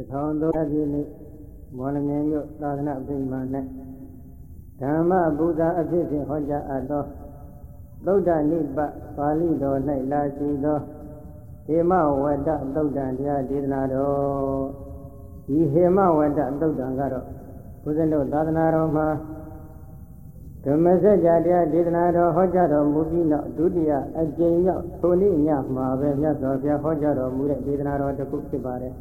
1300ပြည့်နှစ်မော်လမြိုင်မြို့သာသနာ့ဗိမာန်၌ဓမ္မဗုဒ္ဓအဖြစ်ဖြင့်ဟောကြားအပ်သောသုဒ္ဓနိပပါဠိတော်၌လာရှိသောဟေမဝတ္တသုဒ္ဓံတရားဒေသနာတော်ဒီဟေမဝတ္တသုဒ္ဓံကတော့ဘုရားတို့သာသနာတော်မှာဓမ္မစကြာတရားဒေသနာတော်ဟောကြားတော်မူပြီးနောက်ဒုတိယအကြိမ်မြောက်ထိုနေ့ညမှာပဲမြတ်စွာဘုရားဟောကြားတော်မူတဲ့ဒေသနာတော်တစ်ခုဖြစ်ပါတယ်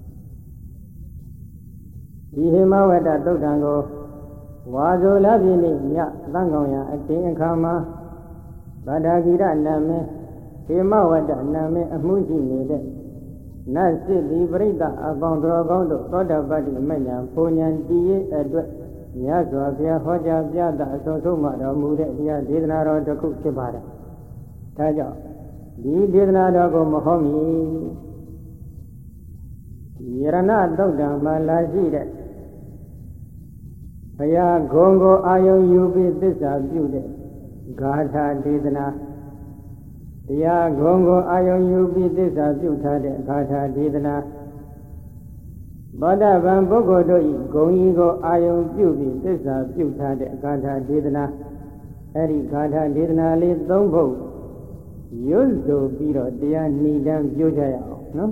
ဒီဟေမဝတ္တသုဒ္ဓံကိုဝါဇောလပြည့်နေ့ညသံဃောင်ရအတင်းအခါမှာဗဒ္ဒဂိရနာမင်းဟေမဝတ္တနာမင်းအမှုရှိနေတဲ့နတ်စစ်ဒီပရိသအပေါင်းတော်ကောင်းတို့သောတာပတ္တိမဉ္ဇဉ်ဘုံဉဏ်တည်ရဲ့အတွက်မြတ်စွာဘုရားဟောကြားပြသအဆုံးဆုံးမှတော်မူတဲ့တရားဒေသနာတော်တစ်ခုဖြစ်ပါတယ်။ဒါကြောင့်ဒီဒေသနာတော်ကိုမဟောမီယရဏသုဒ္ဓံမှာလာရှိတဲ့ဘုရားဂုံကိုအာယုံယူပြီးသစ္စာပြုတဲ့ဂါထာဒေသနာတရားဂုံကိုအာယုံယူပြီးသစ္စာပြုထားတဲ့ဂါထာဒေသနာသောတာပန်ပုဂ္ဂိုလ်တို့၏ဂုံကြီးကိုအာယုံပြုပြီးသစ္စာပြုထားတဲ့ဂါထာဒေသနာအဲ့ဒီဂါထာဒေသနာလေးသုံးဖို့ရွတ်ဆိုပြီးတော့တရားနိဒံပြောကြရအောင်နော်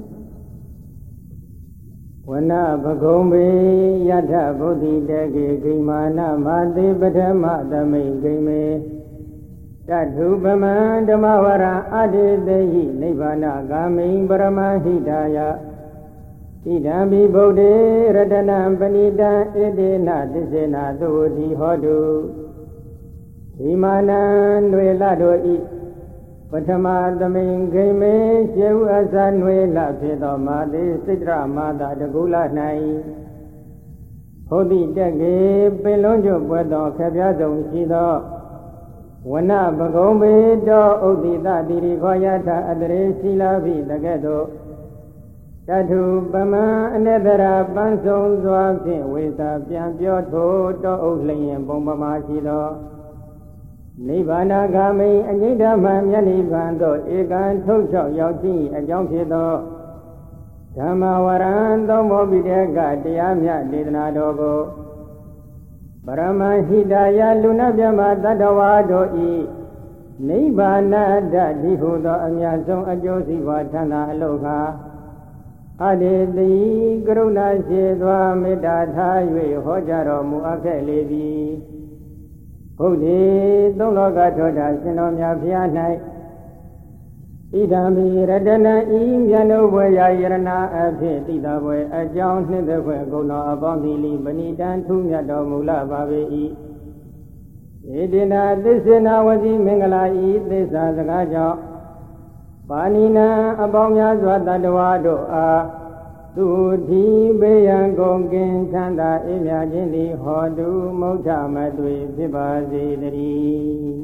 ဝနဘဂုံဘေယထဗုဒ္ဓိတကေဂိမာနမသေပထမသမိဂိမေတထုပမံဓမ္မဝရအတေတေဟိနိဗ္ဗာနဂာမိံပရမဟိတာယဣဒံဘိဗုဒ္ဓေရတနံပဏိတံဣတေနသစ္စေနသုတိဟောတုဓိမာနံတွေလတို့ဤပထမသမိန်ဂိမေရှေဥအစနွေလဖြစ်သောမာတိစိတ္တရမာတာတကူလ၌ဟုတ်တိတက္ကေပင်လုံးကျွပွဲသောခပြဆုံးရှိသောဝနပဂုံဘေတောဥဒ္ดิတတိရိခောယထအတရေရှိလာပြီတကဲ့သို့တထုပမံအနတရာပန်းဆုံးစွာဖြင့်ဝေသာပြန်ပြောထိုတောဥလျင်ပုံပမာရှိသောနိဗ္ဗာန်ဂာမိအငိဋ္ဌမမြတ်နိဗ္ဗာန်သို့ဧကံထုတ်ချောက်ရောက်ခြင်းအကြောင်းဖြစ်သောဓမ္မဝရံသုံးမောပိတေကတရားမြတ်ဒေသနာတော်ကိုပရမဟိတယလူနာမြတ်တတ္တဝါတို့ဤနိဗ္ဗာန်တတိဟုသောအမြတ်ဆုံးအကျိုးစီးပွားထမ်းသာအလို့ခါအတေတိကရုဏာရှိသောမေတ္တာထား၍ဟောကြားတော်မူအပ်ခဲ့လေသည်ဘုဒ္ဓေသုံးလောကထောတာရှင်တော်မြတ်ဖျား၌ဣဒံဘိရတနံဤမြတ်တို့ဘွယ်ရာယရဏအဖြစ်တိတဘွယ်အကြောင်းနှစ်သက်ဖွယ်ဂုဏ်တော်အပေါင်းသည်လိပဏိတံထူးမြတ်တော်မူလာပါပေ၏ဣတိနာသစ္စေနာဝစီမင်္ဂလာဤသစ္စာစကားကြောင့်ပါဏိနံအပေါင်းများစွာတတ္တဝါတို့အားသူတိဘေယံကုန်ကင်ချမ်းသာအေးမြခြင်းသည်ဟောတုမုဋ္ဌမသွေဖြစ်ပါစေတည်း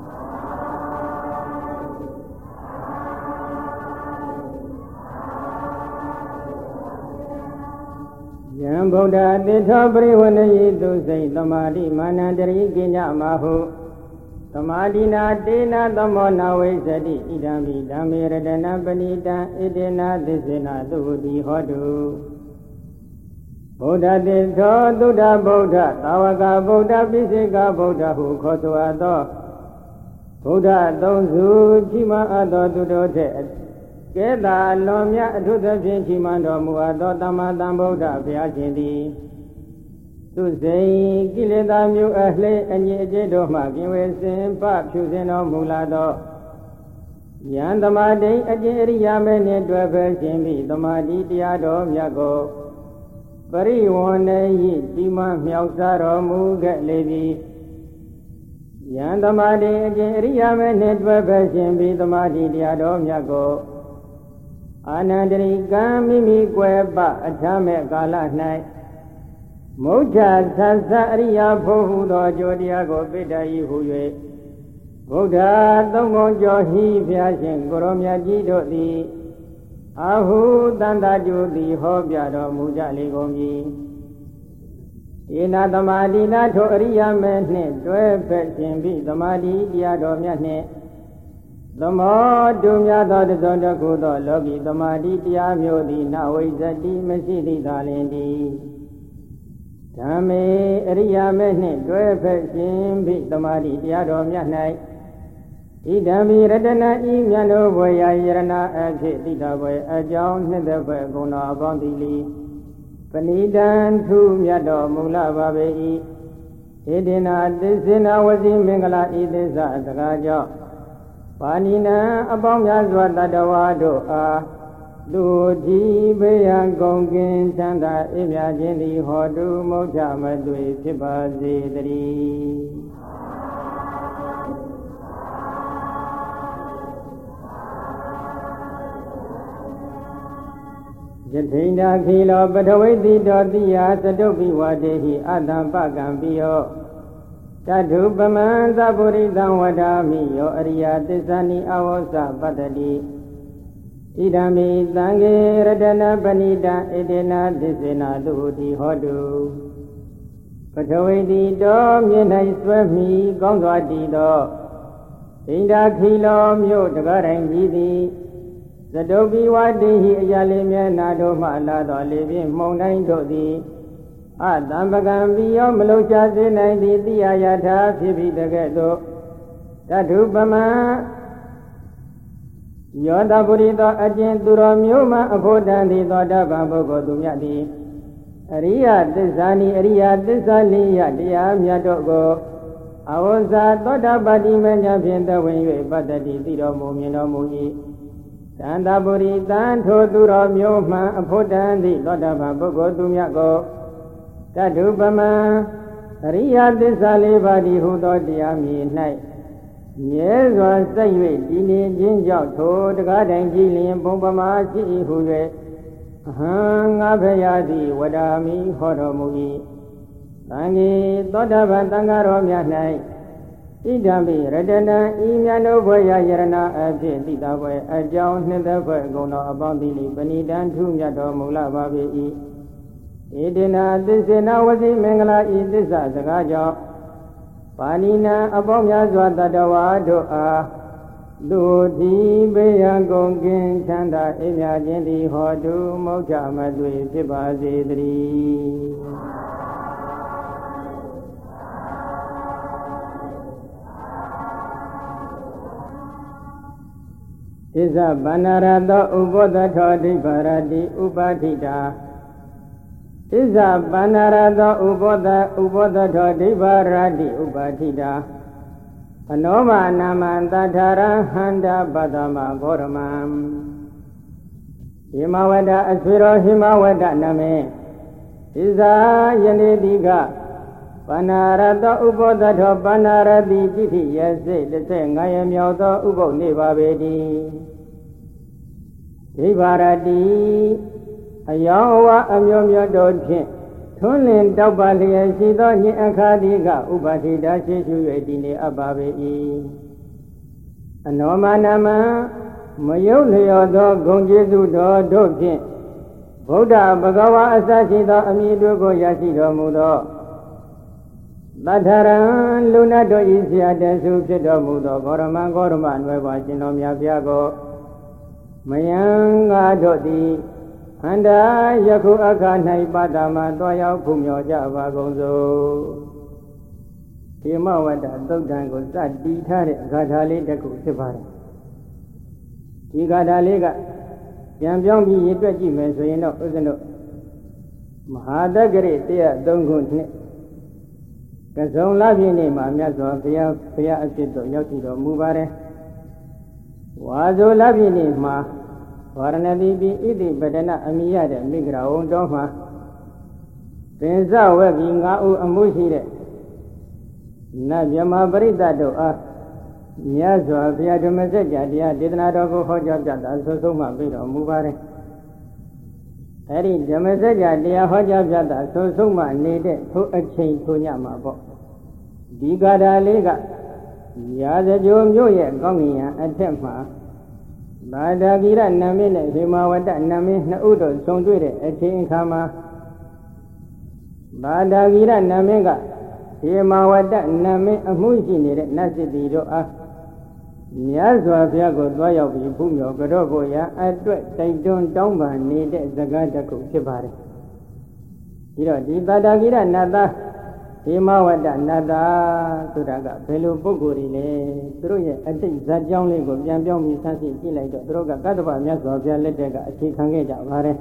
ယံဗုဒ္ဓတိထောပရိဝဏယိသူစိတ်သမာဓိမာနန္တရိကိညမဟုသမာဓိနာတေနသမောနာဝိသတိဣဒံဘိဓမ္မေရတနပဏိတံဣတေနသစ္စေနသုတိဟောတုဗုဒ္ဓတေသောသုဒ္ဓဗုဒ္ဓသာဝကဗုဒ္ဓပိစိကဗုဒ္ဓဟုခေါ်ဆိုအပ်သောဗုဒ္ဓသုံးစုချီးမွမ်းအပ်သောသူတို့ထက်ကဲသာလွန်မြတ်အထုသဖြင့်ချီးမွမ်းတော်မူအပ်သောသမ္မာသမ္ဗုဒ္ဓဘုရားရှင်သည်သူစိတ်ကိလေသာမျိုးအလှအညစ်အကြေးတို့မှကင်းဝေစင်ပဖြူစင်တော်မူလာသောဉာဏ်သမာဓိအကျင့်အရိယာမဲနှင့်တွဲဖက်ခြင်းဖြင့်သမာဓိတရားတော်မြတ်ကိုပရိဝဏ္ဏယိတိမမြောက်စားတော်မူခဲ့လေပြီဉာဏ်သမာဓိအကျင့်အရိယာမဲနှင့်တွဲဖက်ခြင်းဖြင့်သမာဓိတရားတော်မြတ်ကိုအာနန္တရိကံမိမိကွယ်ပအထမဲ့ကာလ၌မုဋ္ဌသစ္စာအရိယာဖို့ဟုသောအကျိုးတရားကိုပိတ္တယိဟု၍ဗုဒ္ဓသုံးခုကျော်ဟိဖျားရှင်ကိုရောမြတ်ကြီးတို့သည်အာဟုတန္တကျူသည်ဟောပြတော်မူကြလေကုန်ပြီဧနာသမာဓိနာထိုအရိယာမဲနှင့်တွဲဖက်ခြင်းဖြင့်သမာဓိတရားတော်မြတ်နှင့်သမောတုမြတ်သောတသောတခုသောလောကီသမာဓိတရားမျိုးသည်နဝိဇ္ဇတိမရှိသည့်သာလင်သည်ဓမ္မေအရိယာမေနှင့်တွဲဖက်ခြင်းဖြင့်သမာဓိတရားတော်မြတ်၌ဤဓမ္မိရတနာဤမြတ်တို့ဘွယ်ရာယရဏအဖြစ်တိတဘွယ်အကြောင်းနှစ်သက်ဘွယ်ဂုဏ်တော်အပေါင်းသည်လီပဏိတံထုမြတ်တော်မူလပါပေ၏ဧတေနာသစ္စေနာဝစီမင်္ဂလာဤသစ္စာစကားကြောင့်ပါဏိနံအပေါင်းများစွာတတ္တဝါတို့အားလူတိဘေးရန်ကုန်ကင်ချမ်းသာအေးမြခြင်းသည်ဟောတုမုတ်ချမသွေဖြစ်ပါစေတည်းယထိန္ဒာခိလောပထဝိတိတောတိယသတုပိဝတေဟိအတ္တံပကံပိယောတထုပမံသဗ္ဗုရိတံဝဒာမိယောအရိယသစ္စာနိအဝောစပတ္တိဣဒံမိသံဃေရတနာပဏိတံဧတေနာသစ္စေနာတုတိဟောတုပထဝိတိတောမြေ၌ဆွဲမိကောင်းစွာတည်သောဒိန္ဒာခိလောမြို့တကားတိုင်းကြီးသည်သတုပိဝတေဟိအရာလေးမျက်နာတို့မှလာသောလေဖြင့်မှုန်တိုင်းတို့သည်အတံပကံပိယောမလုံချစေနိုင်သည်တိယယထာဖြစ်ပြီးတကဲ့သို့တထုပမံယောတပုရိသောအကျဉ်သူတော်မျိုးမှအဖို့တန်သည်သောတပံပုဂ္ဂိုလ်သူမြတ်သည်အရိယသစ္စာနိအရိယသစ္စာလေးရတရားမြတ်တို့ကိုအဝဇ္ဇသောတာပတိမညာဖြင့်တဝင်၍ပတ္တိသိတော်မူမြင်တော်မူ၏သန္တာပုရိသံထိုသူတော်မျိုးမှအဖို့တန်သည်သောတာပန်ပုဂ္ဂိုလ်သူမြတ်ကိုတထုပမံအရိယသစ္စာလေးပါးသည်ဟူသောတရားမြည်၌မြဲစွာစိုက်၍ဒီနေခြင်းကြောင့်ထိုတကားတိုင်ကြည်လျင်ပုံပမာရှိ၏ဟု၍အဟံငါဖရာသည်ဝဒာမိဟောတော်မူ၏သံဃေသောတာပန်သံဃာတော်များ၌ဣဒံပိရတနာဤမြတ်တို့ဘွယ်ရာယရဏအဖြစ်တိတာဘွယ်အကြောင်းနှစ်သက်ဘွယ်ဂုဏ်တော်အပေါင်းသည်ပဏိတံထုမြတ်တော်မူလပါပေ၏ဧတေနာသစ္စေနာဝစီမင်္ဂလာဤသစ္စာစကားကြောင့်ပါဏိနံအပေါင်းများစွာတတ္တဝါတို့အားလူတိဘေးရန်ကုန်ကင်ချမ်းသာအေးမြခြင်းသည်ဟောတုမုတ်ချမသွေဖြစ်ပါစေတည်းသစ္စာဗန္နရတောဥပောသထောဒိဗရတိဥပါထိတာသစ္စာဗန္နရတောဥပောသထောဒိဗရတိဥပါထိတာအနောမနာမံတထာရဟန္တာပတ္တမဂေါရမံဟိမဝဒအဆွေတော်ဟိမဝဒနမေသစ္စာယနေ့တိကပန္နာရတောဥပောသထောပန္နာရတိတိတိယစိတ်15ရက်မြောက်သောဥပုပ်နေပါပေတည်းဒိဗရတိအယောင်အဝအမျိုးမျိုးတို့ဖြင့်ထွန်းလင်းတောက်ပါလျက်ရှိသောညင်အခါတိကဥပတိတာရှိရှု၍ဒီနေအပ်ပါပေ၏အနောမနာမမယုတ်လျော်သောဂုဏ်ကျေးဇူးတော်တို့ဖြင့်ဗုဒ္ဓဘဂဝါအစရှိသောအမည်တို့ကိုရရှိတော်မူသောတထာရံလူနာတို့ဤဆရာတဆုဖြစ်တော်မူသောဂေါရမံဂေါရမနွယ်ပါရှင်တော်မြတ်ဖျားကိုမယံငါတို့သည်အန္တာယခုအခါ၌ပါဒမတော်ရောက်ဖူးမြော်ကြပါကုန်စို့ဒီမဝတ္တသုတ်တံကိုစတီးထားတဲ့ဂါထာလေးတစ်ခုဖြစ်ပါတယ်ဒီဂါထာလေးကပြန်ပြောင်းပြီးရည်တွက်ကြည့်မယ်ဆိုရင်တော့ဥစ္စနုမဟာတက္ကရိ103ခုနှစ်ကစုံလပြည့်နေ့မှာမြတ်စွာဘုရားအဖြစ်သို့ရောက်ရှိတော်မူပါတယ်ဝါဇိုလပြည့်နေ့မှာဝရဏတိပိဣတိပဒနာအမိရတဲ့မိဂရဝံတော်မှာပင်စဝက်ပြီး9ဦးအမှုရှိတဲ့နတ်မြမပရိသတ်တို့အားမြတ်စွာဘုရားဓမ္မစကြာတရားဒေသနာတော်ကိုဟောကြားပြတာဆွဆုံးမှပြီးတော်မူပါတယ်အဲဒီဓမ္မစကြာတရားဟောကြားပြတာဆွဆုံးမှနေတဲ့ထိုအချိန်ထိုညမှာပေါ့ဒီဂါထာလေးကရာဇကြိုမြို့ရဲ့ကောင်းကင်ယံအထက်မှာဘာဒဂိရနမင်းနဲ့ဟိမဝတ္တနမင်းနှစ်ဦးတို့ဆုံတွေ့တဲ့အချိန်အခါမှာဘာဒဂိရနမင်းကဟိမဝတ္တနမင်းအမှုရှိနေတဲ့နတ်စစ်တီတို့အားမြတ်စွာဘုရားကိုသွားရောက်ပြီးဘုမြော်ကြော့ဖို့ရအတွက်တိုက်တွန်းတောင်းပန်နေတဲ့စကားတစ်ခုဖြစ်ပါတယ်ဒီတော့ဒီတာတာကိရနတ်သားဒီမဝတ္တနတ်သားဆိုတာကဘယ်လိုပုဂ္ဂိုလ်တွေလဲသူတို့ရဲ့အတိတ်ဇာတ်ကြောင်းလေးကိုပြန်ပြောင်းပြီးဆန်းစစ်ကြည့်လိုက်တော့သူတို့ကကတ္တဗမြတ်စွာဘုရားလက်ထက်ကအခြေခံခဲ့ကြပါတယ်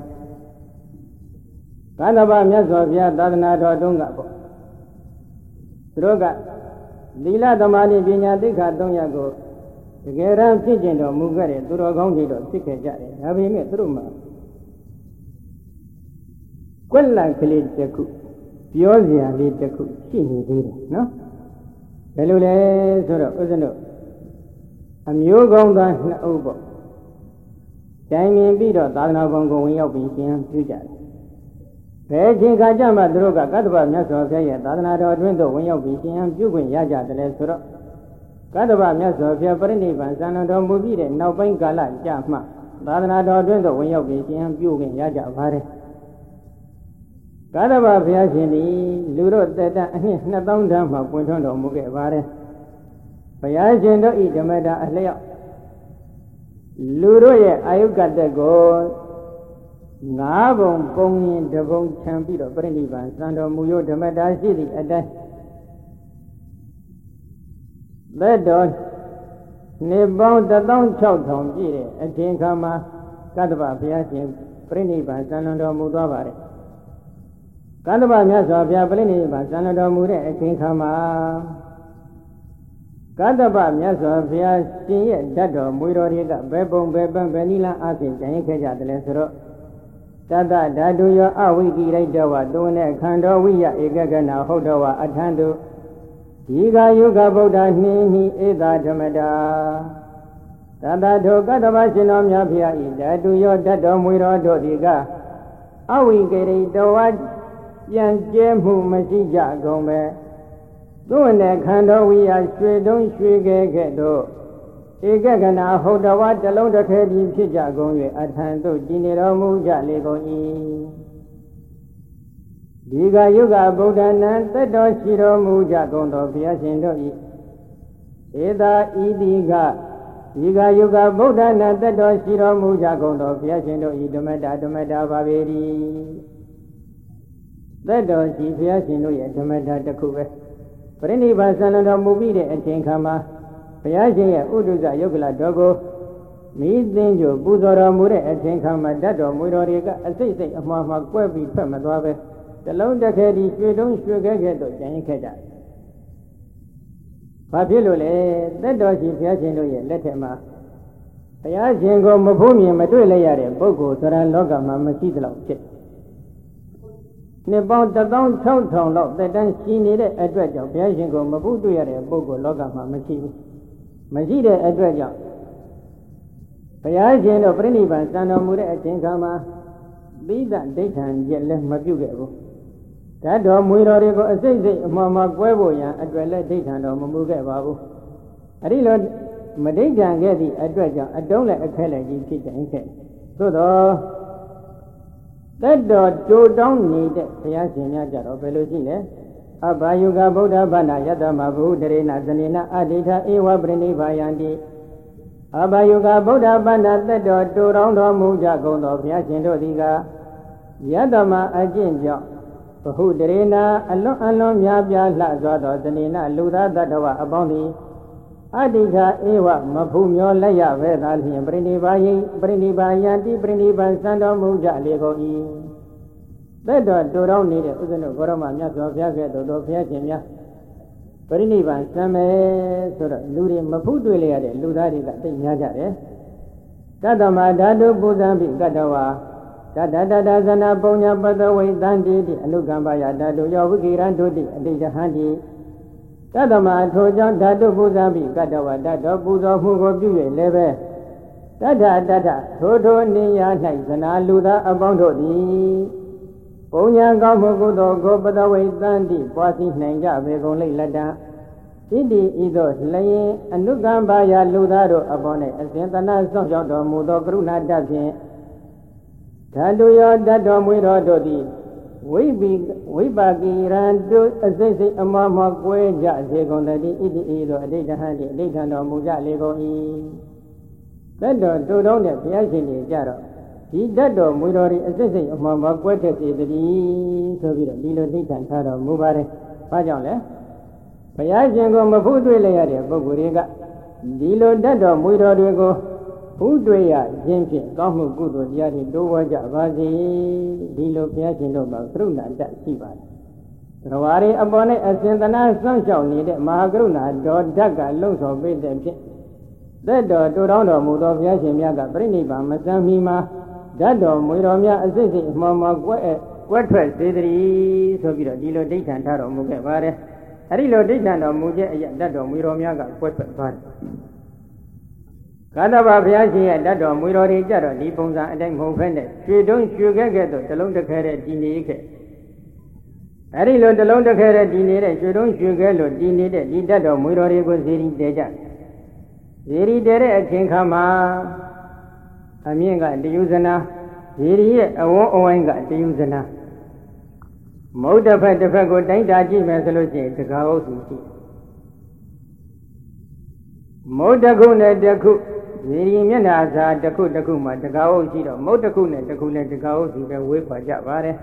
ကတ္တဗမြတ်စွာဘုရားသာသနာတော်တုန်းကပေါ့သူတို့ကသီလသမာဓိပညာသိက္ခာ၃ရပ်ကိုတကယ်တမ်းဖြစ်ကျင်တော်မူခဲ့တဲ့သူတော်ကောင်းတွေတော့ဖြစ်ခဲ့ကြတယ်ဒါပေမဲ့သူတို့မှာကွက်လန့်ကလေးတစ်ခုပြောစရာလေးတစ်ခုရှိနေသေးတယ်နော်ဘယ်လိုလဲဆိုတော့ဥစ္စနုအမျိုးကောင်းသားနှစ်အုပ်ပေါ့တိုင်မြင်ပြီးတော့သာသနာ့ဘုံကိုဝင်ရောက်ပြီးရှင်ပြုကြတယ်ဘယ်ချိန်ခါကျမှသူတို့ကကတ္တဗမြတ်စွာဘုရားရဲ့သာသနာတော်အတွင်းသို့ဝင်ရောက်ပြီးရှင်ပြုခွင့်ရကြတယ်ဆိုတော့ကတ္တဗမြတ်စွာဘုရားပြိဋိဘံစံတော်မူပြီးတဲ့နောက်ပိုင်းကာလကြာမှသာသနာတော်အတွင်းသို့ဝင်ရောက်ပြီးရှင်ပြုခွင့်ရကြပါတယ်ကတ္တဗဘုရားရှင်သည်လူတို့တက်တအနှစ်2000တန်းမှပွင့်ထွန်းတော်မူခဲ့ပါတယ်ဘုရားရှင်တို့ဤဓမ္မတာအလျောက်လူတို့ရဲ့အာယုကတ္တကို၅ဘုံပုံရင်တဘုံခြံပြီးတော့ပြိဋိဘံစံတော်မူ၍ဓမ္မတာရှိသည့်အတိုင်းသက်တော်နှစ်ပေါင်း16000ပြည့်တဲ့အချိန်ခါမှာကတ္တဗဘုရားရှင်ပြိဋိဘံစံတော်မူသွားပါတယ်ကတ္တဗမြတ်စွာဘုရားပြိဋိဘံစံတော်မူတဲ့အချိန်ခါမှာကတ္တဗမြတ်စွာဘုရားရှင်ရဲ့ဓာတ်တော်မွေတော်တွေကဘယ်ပုံဘယ်ပန်းဘယ်နည်းလမ်းအပြင်ကြံရင်ခဲ့ကြတယ်ဆိုတော့တတ္တဓာတုယောအဝိကိရိတဝသုံးတဲ့ခန္ဓာဝိယဧကကနာဟုတ်တော်ဝအထံတုဒီကယုဂဗုဒ္ဓနှင်းဟိဧတာဓမ္မတာတတ္တထိုကတ္တဗရှင်တော်မြတ်ဘုရားဤဓာတုယောဓာတ်တော်မွေတော်တို့ဒီကအဝိကိရိတဝပြန်ကျဲမှုမရှိကြကုန်ပဲသူ့နဲ့ခန္ဓာဝိယရွှေတုံးရွှေခဲခဲ့တို့ဧကကနာဟုတ်တော်ဝတလုံးတစ်ခဲပြီးဖြစ်ကြကုန်၍အထံသို့ကြည်နေတော်မူကြလေကုန်၏ဒီကယုဂဗုဒ္ဓနာသက်တော်ရှိတော်မူကြကုန်သောဘုရားရှင်တို့၏ဧတာဤတိကဒီကယုဂဗုဒ္ဓနာသက်တော်ရှိတော်မူကြကုန်သောဘုရားရှင်တို့၏ဓမ္မတာပါပေ၏သက်တော်ရှိဘုရားရှင်တို့ရဲ့ဓမ္မတာတစ်ခုပဲပြိဋိဘံစံတော်မူပြီးတဲ့အချိန်ခါမှာဘုရားရှင်ရဲ့ဥဒုဇယုတ်ကလတော်ကိုမိသိင်းကျပူဇော်တော်မူတဲ့အချိန်ခါမှာဓာတ်တော်မွေတော်တွေကအစိတ်စိတ်အမှားမှာကွဲပြီးဖက်မသွားပဲတလုံးတစ်ခဲဒီရွှေတုံးရွှေခဲခဲတို့ကြံရင်ခဲ့ကြဘာဖြစ်လို့လဲသက်တော်ရှိဘုရားရှင်တို့ရဲ့လက်ထက်မှာဘုရားရှင်ကိုမဖူးမြင်မတွေ့လိုက်ရတဲ့ပုဂ္ဂိုလ်ဆိုတာလောကမှာမရှိသလောက်ဖြစ်နှစ်ပေါင်း16000လောက်သက်တမ်းရှိနေတဲ့အတွက်ကြောင့်ဘုရားရှင်ကိုမဖူးတွေ့ရတဲ့ပုဂ္ဂိုလ်လောကမှာမရှိဘူးမရှိတဲ့အတွက်ကြောင့်ဘုရားရှင်တို့ပြိဋိဘံစံတော်မူတဲ့အချိန်ခါမှာသီသဒိဋ္ဌံရက်လည်းမပြုတ်ခဲ့ဘူးဓာတ်တော်မွေတော်တွေကိုအစိတ်စိတ်အမှန်မှကွဲဖို့ရန်အတွက်လည်းဒိဋ္ဌံတော်မမူခဲ့ပါဘူးအဲ့ဒီလိုမဒိဋ္ဌံခဲ့သည့်အတွက်ကြောင့်အတုံးလည်းအခဲလည်းကြီးဖြစ်တယ်ခဲ့သို့တော့သက်တော်ကြိုတောင်းနေတဲ့ဘုရားရှင်များကြတော့ဘယ်လိုရှိလဲအဘယုဂဗုဒ္ဓဘာနာယတမဘုဒရေနဇနေနအဋ္ဌိထဧဝပရိနိဗ္ဗာယံတိအဘယုဂဗုဒ္ဓဘာနာသက်တော်ကြိုတောင်းတော်မူကြကုန်သောဘုရားရှင်တို့သည်ကယတမအကျင့်ကြောင့်ဘဟုတရေနာအလွန်များပြားလှစွာသောဇနေနလူသားတ attva အပေါင်းသည်အဋ္ဌိထဧဝမဖူးမျောလက်ရပဲသာလျှင်ပရိနိဗ္ဗာယံပရိနိဗ္ဗာယံတိပရိနိဗ္ဗာန်စံတော်မူကြလေကုန်၏သက်တော်တူတော်နေတဲ့ဥစ္စနုဘောရမမြတ်စွာဘုရားကဲ့သို့သောဘုရားရှင်များပရိနိဗ္ဗာန်စံမယ်ဆိုတော့လူတွေမဖူးတွေ့လျရတဲ့လူသားတွေကသိများကြတယ်တတ္တမဓာတုပူဇံပိကတ္တဝါတတ္တတတဇနာပုံညာပတဝိတံတိတိအနုကမ္ပယဓာတုယောဝိကိရံတုတိအတိတဟံတိတတ္တမထိုကြောင့်ဓာတုပူဇံပိကတ္တဝါတတ္တပူဇော်မှုကိုပြု၍လည်းပဲတတ္ထထိုနေရာ၌ဇနာလူသားအပေါင်းတို့သည်ပုံညာကောင်းမှုကုသိုလ်ကိုပတဝိတံတိပွားစီနိုင်ကြပေကုန်လိမ့်လက်တံဣတိဤသို့လျင်အနုကမ္ပယလူသားတို့အပေါင်း၌အစဉ်တနာဆောင်ရောက်တော်မူသောကရုဏာတတ်ဖြင့်ဓာတုယောဓာတ်တော်မူတော်တို့သည်ဝိပါကိရံတုအစိတ်စိတ်အမမကွဲကြစေကုန်တည်းဣတိဤသို့အဋ္ဌဟံတိအဋ္ဌံတော်မူကြလေကုန်၏သက်တော်တူတောင်းတဲ့ဘုရားရှင်တွေကြတော့ဒီတတ်တော်မူတော်ဒီအစိတ်စိတ်အမမကွဲထက်စေတည်းဆိုပြီးတော့ဒီလိုဋ္ဌံထားတော်မူပါတယ်။ဘာကြောင့်လဲဘုရားရှင်ကိုမဖူးတွေ့လိုက်ရတဲ့ပုဂ္ဂိုလ်တွေကဒီလိုတတ်တော်မူတော်တွေကိုဖူးတွေ့ရခြင်းဖြင့်ကောင်းမှုကုသိုလ်တရားတွေတိုးဝါကြပါစေဒီလိုဘုရားရှင်တို့မှာကရုဏာတတ်ရှိပါတယ်။သရဝါရီအပေါ်နဲ့အစဉ်သနာစောင့်ရှောက်နေတဲ့မဟာကရုဏာတော်ဓာတ်ကလုံဆောင်ပေးတဲ့ဖြင့်သက်တော်တူတောင်းတော်မူသောဘုရားရှင်များကပြိဋိဘံမစံမီမှာဓာတ်တော်မူတော်များအစစ်စစ်အမှန်မှန်ကွက်ထွက်စေတည်းဆိုပြီးတော့ဒီလိုဋ္ဌံထားတော်မူခဲ့ပါတယ်။အဲဒီလိုဋ္ဌံတော်မူခြင်းအရာဓာတ်တော်မူတော်များကကွက်ထွက်သွားတယ်။ကာသဗ္ဗဘုရားရှင်ရဲ့ဓာတ်တော်မူတော်တွေကြတော့ဒီပုံစံအတိုင်းမဟုတ်ဘဲနဲ့ရွှေတုံးရွှေခဲ့တဲ့တလုံးတစ်ခဲတဲ့ဒီနေခဲ့အဲဒီလိုတလုံးတစ်ခဲတဲ့ဒီနေတဲ့ရွှေတုံးရွှေခဲလို့ဒီနေတဲ့ဒီဓာတ်တော်မူတော်တွေကိုဇေရီတဲကြဇေရီတဲတဲ့အချိန်ခါမှာအမြင့်ကတယုဇနာဇေရီရဲ့အဝန်းအဝိုင်းကတယုဇနာမုတ်တစ်ဖက်တစ်ဖက်ကိုတိုင်းတာကြည့်မယ်ဆိုလို့ရှိရင်တကားဟုတ်သူရှိမုတ်တစ်ခုနဲ့တစ်ခုဇေရီမျက်နှာစာတစ်ခုတစ်ခုမှာတကားဟုတ်ရှိတော့မုတ်တစ်ခုနဲ့တစ်ခုနဲ့တကားဟုတ်စီပဲဝေးခွာကြပါတယ်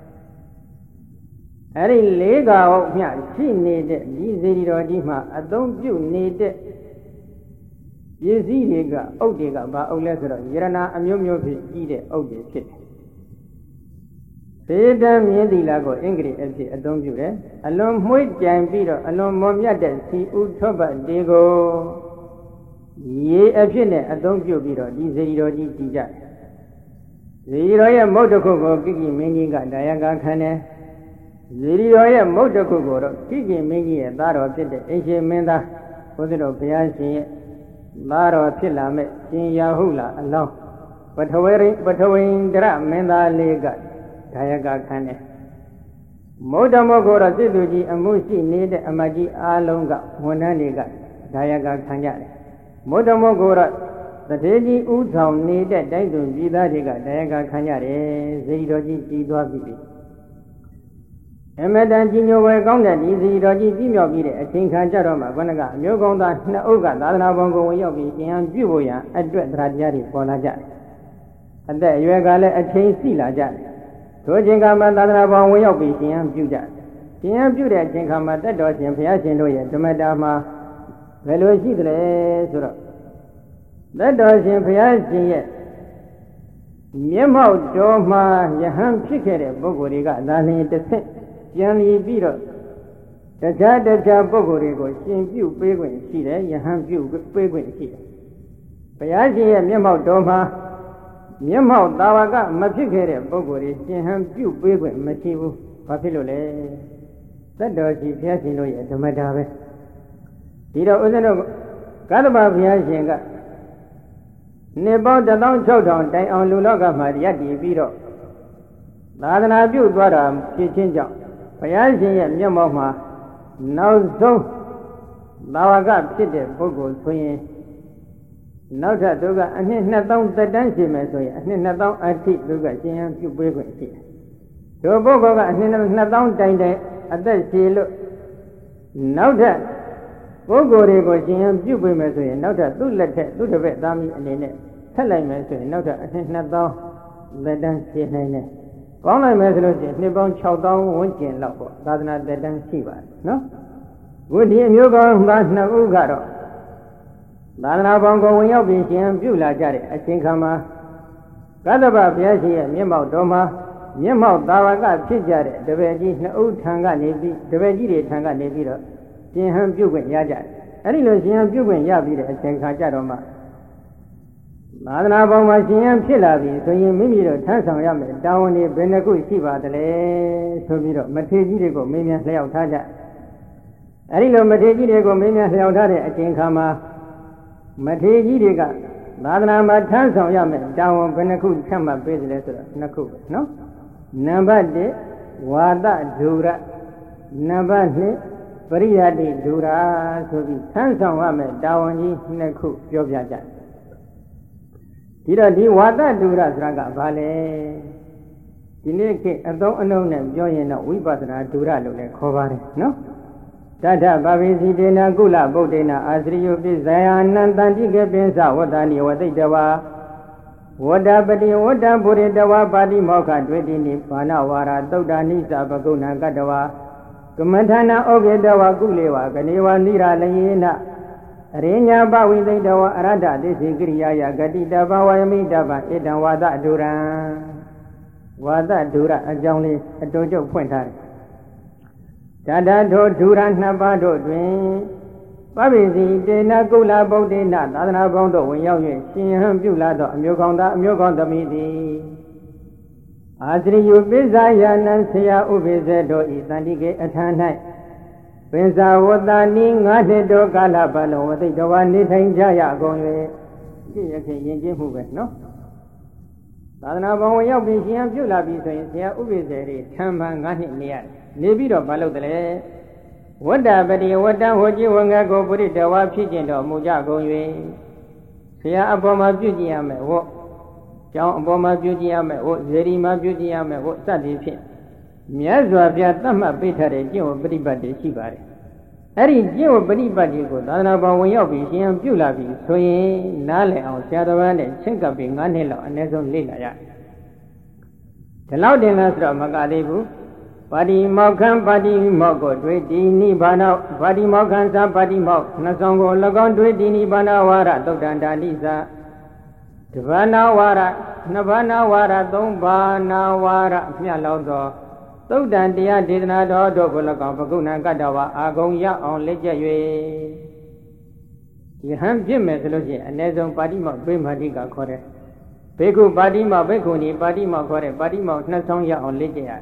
အဲ့ဒီလေးကာဟုတ်မျှရှိနေတဲ့ဒီဇေရီတော်ကြီးမှာအသုံးပြုနေတဲ့ပစ္စည်းတွေကအုတ်တွေကဘာအုတ်လဲဆိုတော့ယရနာအမျိုးမျိုးဖြစ်ကြီးတဲ့အုတ်တွေဖြစ်တယ်။သေတံမြင်းသီလာကိုအင်္ဂရိအဖြစ်အသုံးပြုတယ်။အလွန်မှွေးကြံပြီးတော့အလွန်မွန်မြတ်တဲ့စီဥထောပတ်တေကိုရေအဖြစ်နဲ့အသုံးပြုပြီးတော့ဒီဇေရီတော်ကြီးတည်ကြ။ဇေရီတော်ရဲ့မုတ်တစ်ခုကိုကိကိမင်းကြီးကဒါယကခံတယ်။ဇေရီတော်ရဲ့မုတ်တစ်ခုကိုတော့ကိကိမင်းကြီးရဲ့သားတော်ဖြစ်တဲ့အရှင်မင်းသားဘုရားတော်ဘုရားရှင်ရဲ့သားတော်ဖြစ်လာမဲ့ရှင်ရာဟုလာအလောင်းပထဝီဒရမင်းသားလေးကဒါယကခံတယ်မုဒ္ဓမောကိုတော့စစ်သူကြီးအမှုရှိနေတဲ့အမကြီးအားလုံးကဝန်ထမ်းတွေကဒါယကခံကြတယ်မုဒ္ဓမောကိုတော့တထေကြီးဥဆောင်နေတဲ့တိုက်သူပြည်သားတွေကဒါယကခံကြတယ်ဇေယီတော်ကြီးကြီးသွားပြီအမတန်ကြီးညိုဝဲကောင်းတဲ့ဒီဇေယီတော်ကြီးပြည့်မြောက်ပြီးတဲ့အချိန်ခါကြတော့မှဘုန်းကအမျိုးကောင်းသားနှစ်အုပ်ကသာသနာ့ဘုံကိုဝင်ရောက်ပြီးကျင့်ဟန်ပြုဖို့ရန်အတွက်တရားတရားတွေပေါ်လာကြတယ်အသက်အရွယ်ကလည်းအချိန်ရှိလာကြတယ်ထိုချိန်ကမှသာသနာ့ဘုံဝင်ရောက်ပြီးကျင့်ဟန်ပြုကြတယ်ကျင့်ဟန်ပြုတဲ့အချိန်ခါမှာတတ်တော်ရှင်ဘုရားရှင်တို့ရဲ့ဓမ္မတာမှာဘယ်လိုရှိသလဲဆိုတော့တတ်တော်ရှင်ဘုရားရှင်ရဲ့မျက်မှောက်တော်မှာယဟန်ဖြစ်ခဲ့တဲ့ပုဂ္ဂိုလ်တွေကသာလျှင်တစ်ဆင့်ပြန်ပြီးတော့တခြားပုဂ္ဂိုလ်တွေကိုရှင်ပြုပေးခွင့်ရှိတယ်ယဟန်ပြုပေးခွင့်ရှိတယ်ဘုရားရှင်ရဲ့မျက်မှောက်တော်မှာမျက်မှောက်သာဝကမဖြစ်ခဲ့တဲ့ပုဂ္ဂိုလ်တွေရှင်ဟန်ပြုပေးခွင့်မရှိဘူးဘာဖြစ်လို့လဲသတ္တော်ကြီးဘုရားရှင်တို့ရဲ့ဓမ္မတာပဲဒီတော့ဦးဇင်းတို့ကသဗ္ဗဘုရားရှင်ကနှစ်ပေါင်း 16000 တိုင်အောင်လူလောကမှာရပ်တည်ပြီးတော့သာသနာပြုသွားတာဖြစ်ခြင်းကြောင့်ဘုရားရှင်ရဲ့မျက်မှောက်မှာနောက်ဆုံးသာဝကဖြစ်တဲ့ပုဂ္ဂိုလ်ဆိုရင်နောက်ထပ်သူကအနှစ်2000သက်တမ်းရှိမယ်ဆိုရင်အနှစ်2000အထိသူကရှင်ဟန်ပြုပေးခွင့်ရှိတယ်။ဒီပုဂ္ဂိုလ်ကအနှစ်2000တိုင်အသက်ရှည်လို့နောက်ထပ်ပုဂ္ဂိုလ်တွေကိုရှင်ဟန်ပြုပေးမယ်ဆိုရင်နောက်ထပ်သူ့လက်ထက်သူ့တစ်ပည့်သားမီးအနေနဲ့ဆက်လိုက်မယ်ဆိုရင်နောက်ထပ်အနှစ်2000သက်တမ်းရှည်နိုင်တယ်။ပေါင်းလိုက်မယ်ဆိုလို့ရှိရင်နှစ်ပေါင်း6000ဝန်းကျင်လောက်ပေါ့သာသနာသက်တမ်းရှိပါတယ်နော်။ခုဒီအမျိုးကောင်းသား2ဦးကတော့သာသနာပေါင်းကိုဝင်ရောက်ပြီးရှင်ပြုလာကြတဲ့အချိန်ခါမှာကသဗ္ဗဘုရားရှင်ရဲ့မျက်မှောက်တော်မှာမျက်မှောက်သာဝကဖြစ်ကြတဲ့တပည့်ကြီး2ဦးထံကနေပြီးတပည့်ကြီးတွေထံကနေပြီးတော့ရှင်ဟန်ပြုခွင့်ရကြတယ်။အဲဒီလိုရှင်ဟန်ပြုခွင့်ရပြီးတဲ့အချိန်ခါကြတော့မှသာသနာပေါင်းမှာရှင်ဟန်ဖြစ်လာပြီဆိုရင်မိမိတို့ထမ်းဆောင်ရမယ်တာဝန်တွေဘယ်နှခုရှိပါသလဲဆိုပြီးတော့မထေကြီးတွေကိုမေးမြန်းလျှောက်ထားကြ။အဲဒီလိုမထေကြီးတွေကိုမေးမြန်းလျှောက်ထားတဲ့အချိန်ခါမှာမထေကြီးတွေကသာသနာမှာထမ်းဆောင်ရမယ်တာဝန်ဘယ်နှခုချမှတ်ပေးသလဲဆိုတော့2ခုပဲနော်နံပါတ်1ဝါဒဒုရနံပါတ်2ပရိယတိဒုရာဆိုပြီးထမ်းဆောင်ရမယ်တာဝန်ကြီး2ခုပြောပြကြဒီတော့ဒီဝါဒဒုရဆိုတာကဘာလဲဒီနေ့ခေတ်အသုံးအနှုန်းနဲ့ပြောရင်တော့ဝိပဿနာဒုရလို့လည်းခေါ်ပါတယ်နော်တထဗဗေစီတေနကုလဗုဒ္ဓေနအာသရိယပိဇယအနန္တတိကေပိသဝတ္တနိဝသိတဝါဝတ္တပတိဝတ္တပုရိတဝါပါတိမောခတွေ့တိနိဘာနဝါရသုတ်တာနိသပကုဏကတ္တဝါကမထာနာဩကေတဝါကုလေဝကနေဝနိရာလယေနအရိညာပဝိသိတဝါအရဒသိစိကိရိယာယဂတိတဘဝယမိတပဣတံဝါဒဒုရံဝါဒဒုရအကြောင်းလေးအတူတူဖွင့်ထားတယ်တတထိုဒုရနှစ်ပါးတို့တွင်ပဗ္ဗေစီတေနကုလဗုဒ္ဓေနသာသနာပေါင်းတို့ဝင်ရောက်၍ရှင်ဟံပြုလာသောအမျိုးကောင်းသားအမျိုးကောင်းသမီးသည်အာသရိယပိဇာယနံဆရာဥပိစေတို့ဤတန္တိကေအထံ၌ပင်စာဝတ္တနိငါးနှစ်တို့ကာလပတ်လုံးဝသိတဝါနေထိုင်ကြရကုန်၍ကြည့်ရခင်ယဉ်ကျေးမှုပဲနော်သာသနာပေါင်းဝင်ရောက်ပြီးရှင်ဟံပြုလာပြီဆိုရင်ဆရာဥပိစေတွေထံမှ9နှစ်နေရတယ်နေပြီးတော့မလုပ်တယ်လေဝတ္တပတိဝတ္တဟောจิဝငါကိုပုရိတဝါဖြစ်ကျင်တော်မူကြကုန်၍ဆရာအပေါ်မှာပြုကျင်ရမယ်ဟောကျောင်းအပေါ်မှာပြုကျင်ရမယ်ဟောဇေဒီမှာပြုကျင်ရမယ်ဟောစသည်ဖြင့်မြတ်စွာဘုရားသတ်မှတ်ပေးထားတဲ့ကျင့်ဝတ်ပฏิပတ်တွေရှိပါတယ်အဲ့ဒီကျင့်ဝတ်ပฏิပတ်တွေကိုသာသနာပေါင်းဝင်ရောက်ပြီးရှင်ပြုလာပြီဆိုရင်နားလည်အောင်ဆရာတော်နဲ့ချင့်ကပ်ပြီး9နှစ်လောက်အနည်းဆုံးလေ့လာရတယ်ဒီလောက်တင်လားဆိုတော့မကသေးဘူးပါတိမောက္ခံပါတိမောက္ကိုတွေ့တိနိဗ္ဗာန်ပါတိမောက္ခံသာပါတိမောက္နှစ်ဆောင်ကို၎င်းတွေ့တိနိဗ္ဗာန်ဝါရသုတ်တန္တာနိသတဘာနာဝါရနှစ်ဘာနာဝါရသုံးဘာနာဝါရမြတ်လောက်သောသုတ်တန်တရားဒေသနာတော်တို့ကို၎င်းပကုဏကတ္တဝါအာဂုံရအောင်လက်ကျက်၍ယဟန်ဖြစ်မယ်ဆိုလို့ရှိရင်အ ਨੇ ဆုံးပါတိမောက္ဘေမာတိကခေါ်တဲ့ဘေကုပါတိမောက္ဘေကုဏီပါတိမောက္ခေါ်တဲ့ပါတိမောက္နှစ်ဆောင်ရအောင်လက်ကျက်ရတယ်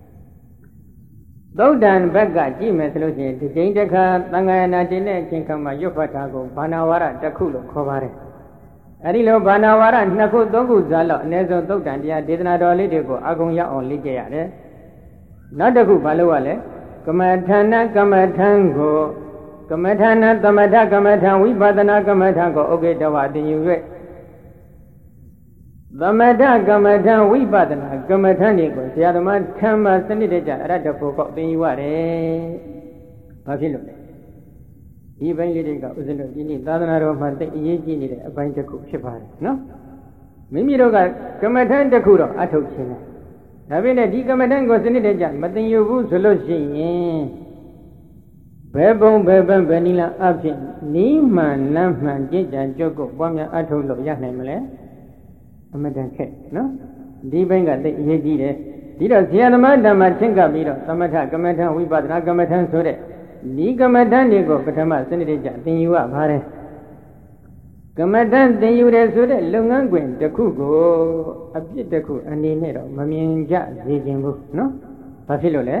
သုတ်တန်ဘက်ကကြည့်မယ်ဆိုလို့ရှိရင်ဒီကြိမ်တစ်ခါသံဃာနာတင်တဲ့အချိန်ခါမှာရွတ်ဖတ်တာကိုဘာနာဝါရတစ်ခုလို့ခေါ်ပါတယ်အဲဒီလိုဘာနာဝါရ2ခု3ခုဇာလောက်အနည်းဆုံးသုတ်တန်တရားဒေသနာတော်လေးတွေကိုအကုန်ရအောင်လေ့ကျက်ရတယ်နောက်တစ်ခုဘာလို့ ရလဲကမ္မထာဏကမ္မထံကိုကမ္မထာဏသမထကမ္မထံဝိပဿနာကမ္မထံကိုဩကေတဝတင်ယူ၍သမထကမ္မထံဝိပဿနာကမ္မထံတွေကိုဆရာသမားထမ်းမှစနစ်တကျအရတ္တဖို့ကောက်သင်ယူရတယ်။ဘာဖြစ်လို့လဲ။ဒီဘိုင်းလေးတွေကဥစဉ်တို့ဒီနေ့သာသနာတော်မှာသိအရေးကြီးနေတဲ့အပိုင်းတစ်ခုဖြစ်ပါတယ်နော်။မိမိတို့ကကမ္မထံတစ်ခုတော့အထုတ်ခြင်းတယ်။ဒါပေမဲ့ဒီကမ္မထံကိုစနစ်တကျမသင်ယူဘူးဆိုလို့ရှိရင်ဘယ်ပုံဘယ်ပန်းဘယ်နည်းလားအဖြစ်နီးမှန်လမ်းမှန်ကြည်ကြံကြွတ်ကိုပွားများအထုတ်လို့ရနိုင်မလဲ။အမတန်ခက်နော်ဒီဘိုင်းကသိအရေးကြီးတယ်ဒီတော့ဇေယသမားဓမ္မချင်းကပ်ပြီးတော့သမထကမ္မထံဝိပဿနာကမ္မထံဆိုတဲ့ဒီကမ္မထံတွေကိုပထမစနစ်တကျသင်ယူရပါတယ်ကမ္မထံသင်ယူတယ်ဆိုတဲ့လုပ်ငန်းခွင်တစ်ခုကိုအပြစ်တစ်ခုအနေနဲ့တော့မမြင်ကြစေခြင်းဘူးနော်ဘာဖြစ်လို့လဲ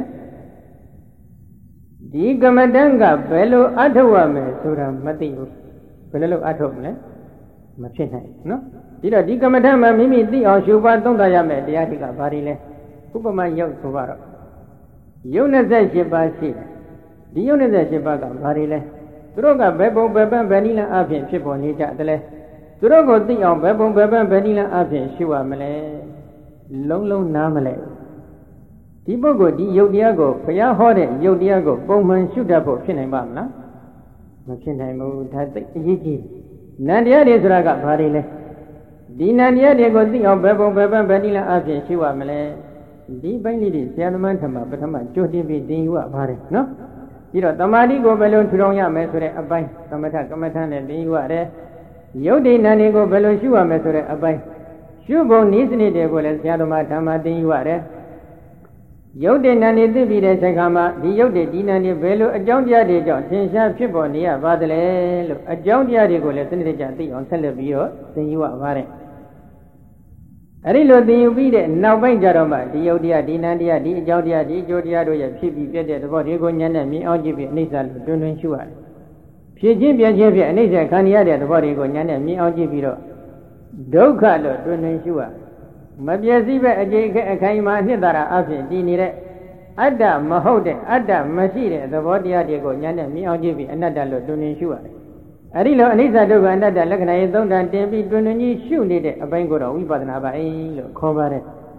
ဒီကမ္မထံကဘယ်လိုအထုတ်ရမယ်ဆိုတာမသိဘူးဘယ်လိုအထုတ်မလဲမဖြစ်နိုင်နော်ဒီတော့ဒီကမ္မထံမှာမိမိသိအောင်ရှုပါသုံးသပ်ရမယ်တရားတွေကဘာတွေလဲဥပမာယုတ်ဆိုတော့ယုတ်28ပါးရှိတယ်ဒီယုတ်28ပါးကဘာတွေလဲသူတို့ကဘယ်ပုံဘယ်ပန်းဘယ်နည်းလမ်းအဖြစ်ဖြစ်ပေါ်နေကြတယ်လဲသူတို့ကိုသိအောင်ဘယ်ပုံဘယ်ပန်းဘယ်နည်းလမ်းအဖြစ်ရှုရမလဲလုံးလုံးနားမလဲဒီပုဂ္ဂိုလ်ဒီယုတ်တရားကိုဘုရားဟောတဲ့ယုတ်တရားကိုပုံမှန်ရှုတတ်ဖို့ဖြစ်နိုင်ပါမလားမဖြစ်နိုင်ဘူးဒါသိအရေးကြီးနန္တရားတွေဆိုတာကဘာတွေလဲဒီနန္တရားတွေကိုသိအောင်ဘယ်ပုံဘယ်ပန်းဘယ်နည်းလမ်းအဖြစ်ရှုရမလဲဒီပိုင်းလေးတွေဆရာသမားထမပထမကြိုတင်ပြီးသင်ယူရပါတယ်နော်ပြီးတော့တမာတိကိုဘယ်လိုထူထောင်ရမယ်ဆိုတဲ့အပိုင်းသမထကမ္မထနဲ့သင်ယူရတယ်ယုတ်တိနန္တွေကိုဘယ်လိုရှုရမယ်ဆိုတဲ့အပိုင်းရှုပုံနည်းစနစ်တွေကိုလည်းဆရာသမားထမသင်ယူရတယ်ယုတ်တိနန္တွေသိပြီးတဲ့ချိန်ခါမှာဒီယုတ်တိဒီနန္တွေဘယ်လိုအကြောင်းတရားတွေကြောင့်သင်ရှားဖြစ်ပေါ်နေရပါသလဲလို့အကြောင်းတရားတွေကိုလည်းစနစ်တကျသိအောင်ဆက်လက်ပြီးတော့သင်ယူရပါတယ်အဲ့ဒီလိုသင်ယူပြီးတဲ့နောက်ပိုင်းကြတော့မှဒီယုတ်တရားဒီနန္တရားဒီအကြောင်းတရားဒီအကျိုးတရားတို့ရဲ့ဖြစ်ပြီးပြည့်တဲ့သဘောတွေကိုဉာဏ်နဲ့မြင်အောင်ကြည့်ပြီးအနိစ္စလို့တွင်တွင်ရှုရတယ်ဖြစ်ချင်းပြည့်ချင်းဖြစ်အနိစ္စခံရတဲ့သဘောတွေကိုဉာဏ်နဲ့မြင်အောင်ကြည့်ပြီးတော့ဒုက္ခလို့တွင်တွင်ရှုရမပြည့်စည်ပဲအခြေအခိုင်အမာအနှစ်သာရအဖြစ်တည်နေတဲ့အတ္တမဟုတ်တဲ့အတ္တမရှိတဲ့သဘောတရားတွေကိုဉာဏ်နဲ့မြင်အောင်ကြည့်ပြီးအနတ္တလို့တွင်တွင်ရှုရတယ်အဲ့ဒီလိုအနိစ္စဒုက္ခအနတ္တလက္ခဏာရေးသုံးတန်တင်ပြီးတွင်တွင်ကြီးရှုနေတဲ့အပိုင်းကိုတော့ဝိပဿနာပိုင်းလို့ခေါ်ပါတယ်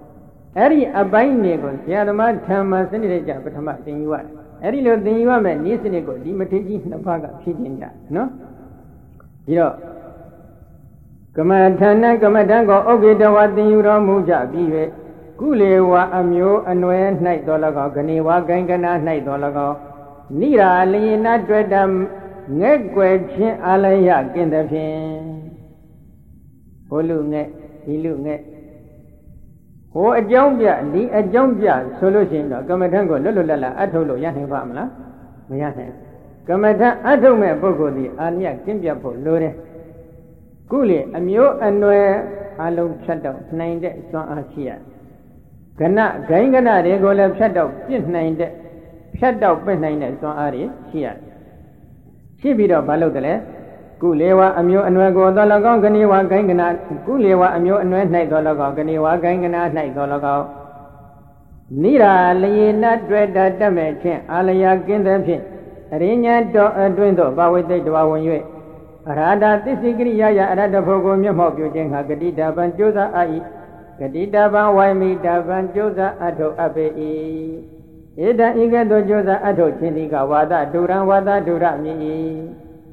Eri abaineko, Yadama Tama Senator Patama Tinua. Eri lo Tinua men, Nisineko, Dimatiji, Napaga, Pidinja, no? Yo Kamatana, Kamatango, Ogetawa, Tinura Muja, Bive, Kulewa, Amio, Anwe, Night Dolago, Ganewa, Gangana, Night Dolago, Nira, Lina, Dredam, Negwechin, Alaya, Gendapin. Polunge, Ilunge. Oh, a jumpia, a jumpia, solution, Kamatango, Lulala, Atolo, Yahin Pamla, Yahin. Kamata, Atome, Boko, the Anya, Kimbia, Lore. Kuli, Amio, and Noe, Alo, shut out, 9 days, so Asia. Gana, Gangana, Regola, shut out, 9 days, shut out, 9 days, so Ari, Shia. She beat up Balotele. Kulewa amyo anwe go dolago ganiwa gangana kulewa amyo anwe nai dolago ganiwa gangana nai dolago nira liyina dweda tame chin alaya kinda phin arinya do atwin do bawithai dwa won yue arada tisikriya ya arada phogo myamhaw pyo chin ha gadita ban josa ai gadita ban waimi da ban josa atho ape i eda ige do josa atho chintika wada duran wada dura mi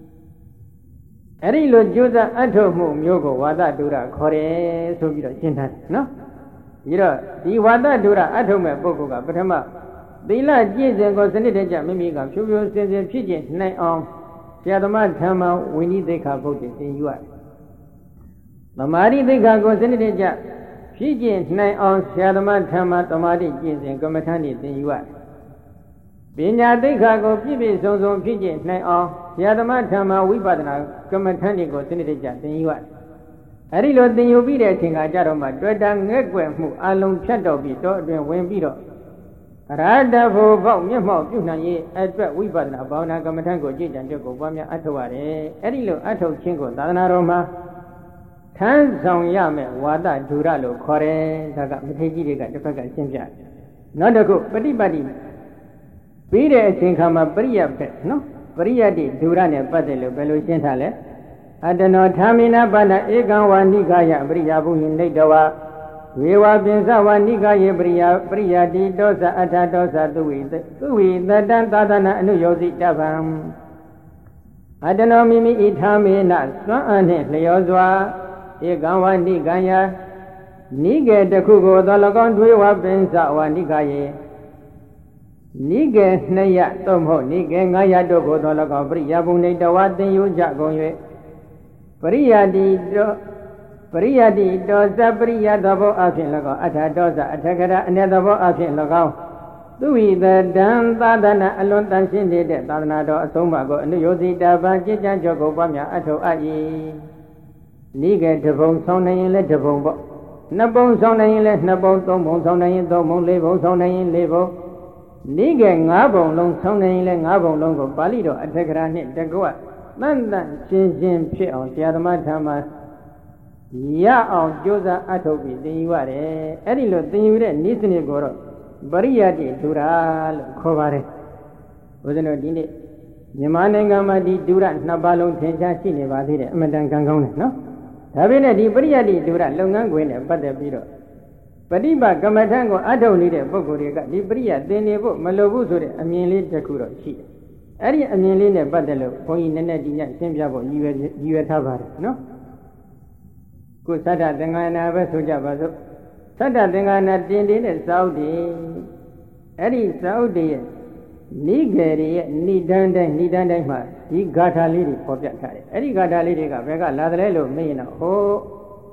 Eri lo Josa Atomo Myogo Wada Dura Kore Sobiro Chintan, no? Yiro, the Wada Dura Atome Bogoga, Patama, the La Jason goes in the Jamaica, Shubio says a pigeon, night on Siadama Tama, we need the car voted in you. Mamari the car goes in the Jap, pigeon, night on Siadama Tama, Tomati, Jason, Comatani, in you. Binya the car go Pibi, so pigeon, night on. Yadama Tama, we badana, Kamatani goes in the jet in you. Arilo, then you be there, King Ajaroma, Dredan, Egwem, Alum Shadow, Bito, then when Bito. Rada for Yamo, Yunaye, Edward, we badana, Bona, Kamatango, Jit and Joko, Bamia Ataware, Arilo, Ato Chingo, Danaroma, Tansong Yame, Wada, Duralo, Kore, Zaga, Miteji, the Paka Simja. Not a good, but anybody. Be there, Chinkama, Bria pet, no? Priyati Durane Patelo Belucentale Adano Tamina Bana Egawa Nigaya Briabu in Ledawa Viva Binsawa Nigaya Priyati Dosa Atadosa Dui the Dantadana Nuyosi Tavam Adano Mimi Itamina Swan Leozwa Egawa Nigaya Nige the Kugo the Lagon Viva Binsawa Nigaya Nige Naya Tomo Nige Naya Dogo Dolago Priabune Dawati Yujago Priyadi Dosa Priya Dabo Afin Lago Ata Dosa Atakara Nedabo Afin Lago Dui the Dan Tadana Alon Tanshin de Tadanado Somago and Yosi Daba Jijan Jogo Bamia Ato Ai Nige Devon Sonayin let Devon Nabon Sonayin let Nabon Tomo Sonayin Tomo Levo Sonayin Levo Nige Ngabo long Sonayin let Ngabo Longo Balido Atakara Nit Dagoa Mandan Chin Pit on Siadama Tama Ya on Josa Atobi the Yuare Edilo the Yure Nisini Goro Bariati Dural Kovare Wasn't it? Yamanangamadi Duran Nabalon Tenja Sinevadi Madan Gangone, no? Having di Bariati Dura Longan Gwin but the Biro. Padiba Gamatango Ado needed Bogoriga, di Bria, then Nebo, Malobusure, Amelie Jacuro, she. Ari Amelie Badalo, Point Nenadina, Semjabo, you at Havar, no? Good Sada Dangana Vasojabazo. Sada Dangana Dindin Saudi. Ari Saudi. Nigeria, Nidanda, he got a lady for that time. Eddie got a lady, Vega, Ladrello, Mayna, oh.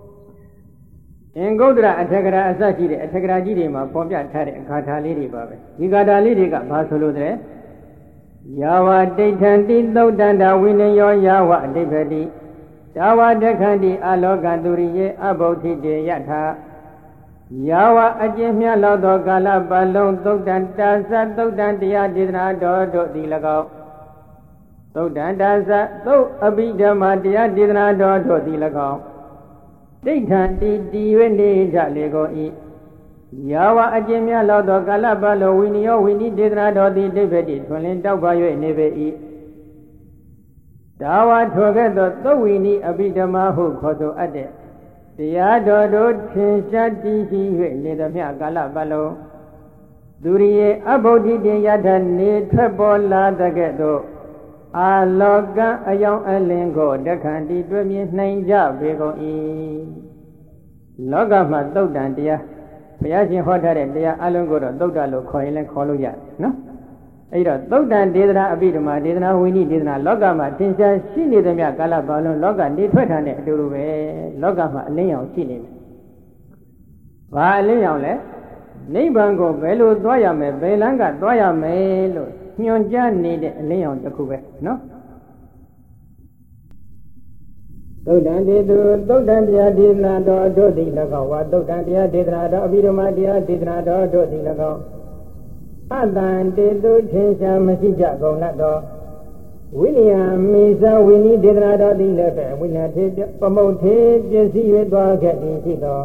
And go to the Atagra Asachi, Atagra Gidima, Popia Tari, got a lady, Bobby. He got a lady, got Basolo there. Yawa, Dayton, did no danda, winning your Yawa, Deputy. Yawa, Decandi, Aloganduri, Aboti de Yata. Yawa Ajimia Lodo Gala Balon Dodan Dasa Dodan Dia Didna Do Dilago Dodan Dasa Do Abidama Dia Didna Do Dilago Dayton Di Wendy Jalego E Yawa Ajimia Lodo Gala Balo Winio Winnie Didna Do Di Deputy Twin Dabayo Neve E Dawa Together Do Winnie Abidama who Koto Ade တရားတော်တို့ထင်ရှားတည်ရှိ၍နေသမျှကာလပတ်လုံးသူရိယအဘုဒ္ဓိတင်ယထာနေထွက်ပေါ်လာတဲ့ကဲ့သို့အာလောကအယောင်အလင်းကိုတခန္တီတွေ့မြင်နိုင်ကြပေကုန်၏လောကမှာသုတ်တန်တရားဘုရားရှင်ဟောထားတဲ့တရားအလုံးကိုတော့သုတ်တလို့ခေါ်ရင်လည်းခေါ်လို့ရတယ်နော်အဲ့တော့သုတ်တန်ဒေသနာအပိဓမ္မာဒေသနာဝိနည်းဒေသနာလောကမှာသင်္ချာရှိနေသမျှကာလပတ်လုံးလောကနေထွက်ထားတဲ့အတူတူပဲလောကမှာအလင်းရောင်ရှိနေတယ်။ဘာအလင်းရောင်လဲနိဗ္ဗာန်ကိုဘယ်လိုသွားရမယ်ဘယ်လမ်းကသွားရမယ်လို့ညွှန်ကြားနေတဲ့အလင်းရောင်တစ်ခုပဲနော်။သုတ်တန်ဒေသူသုတ်တန်တရားဒေသနာတော်တို့သည်၎င်းဝါသုတ်တန်တရားဒေသနာတော်အပိဓမ္မာတရားဒေသနာတော်တို့သည်၎င်းအတန်တေတုထင်ရှားမရှိကြကုန်သောဝိနည်းမိဇဝိနည်းဒေသနာတော်သည်လည်းပဲဝိနည်းထေပမုတ်ထေပြည့်စည်၍သွားခဲ့သည်ရှိသော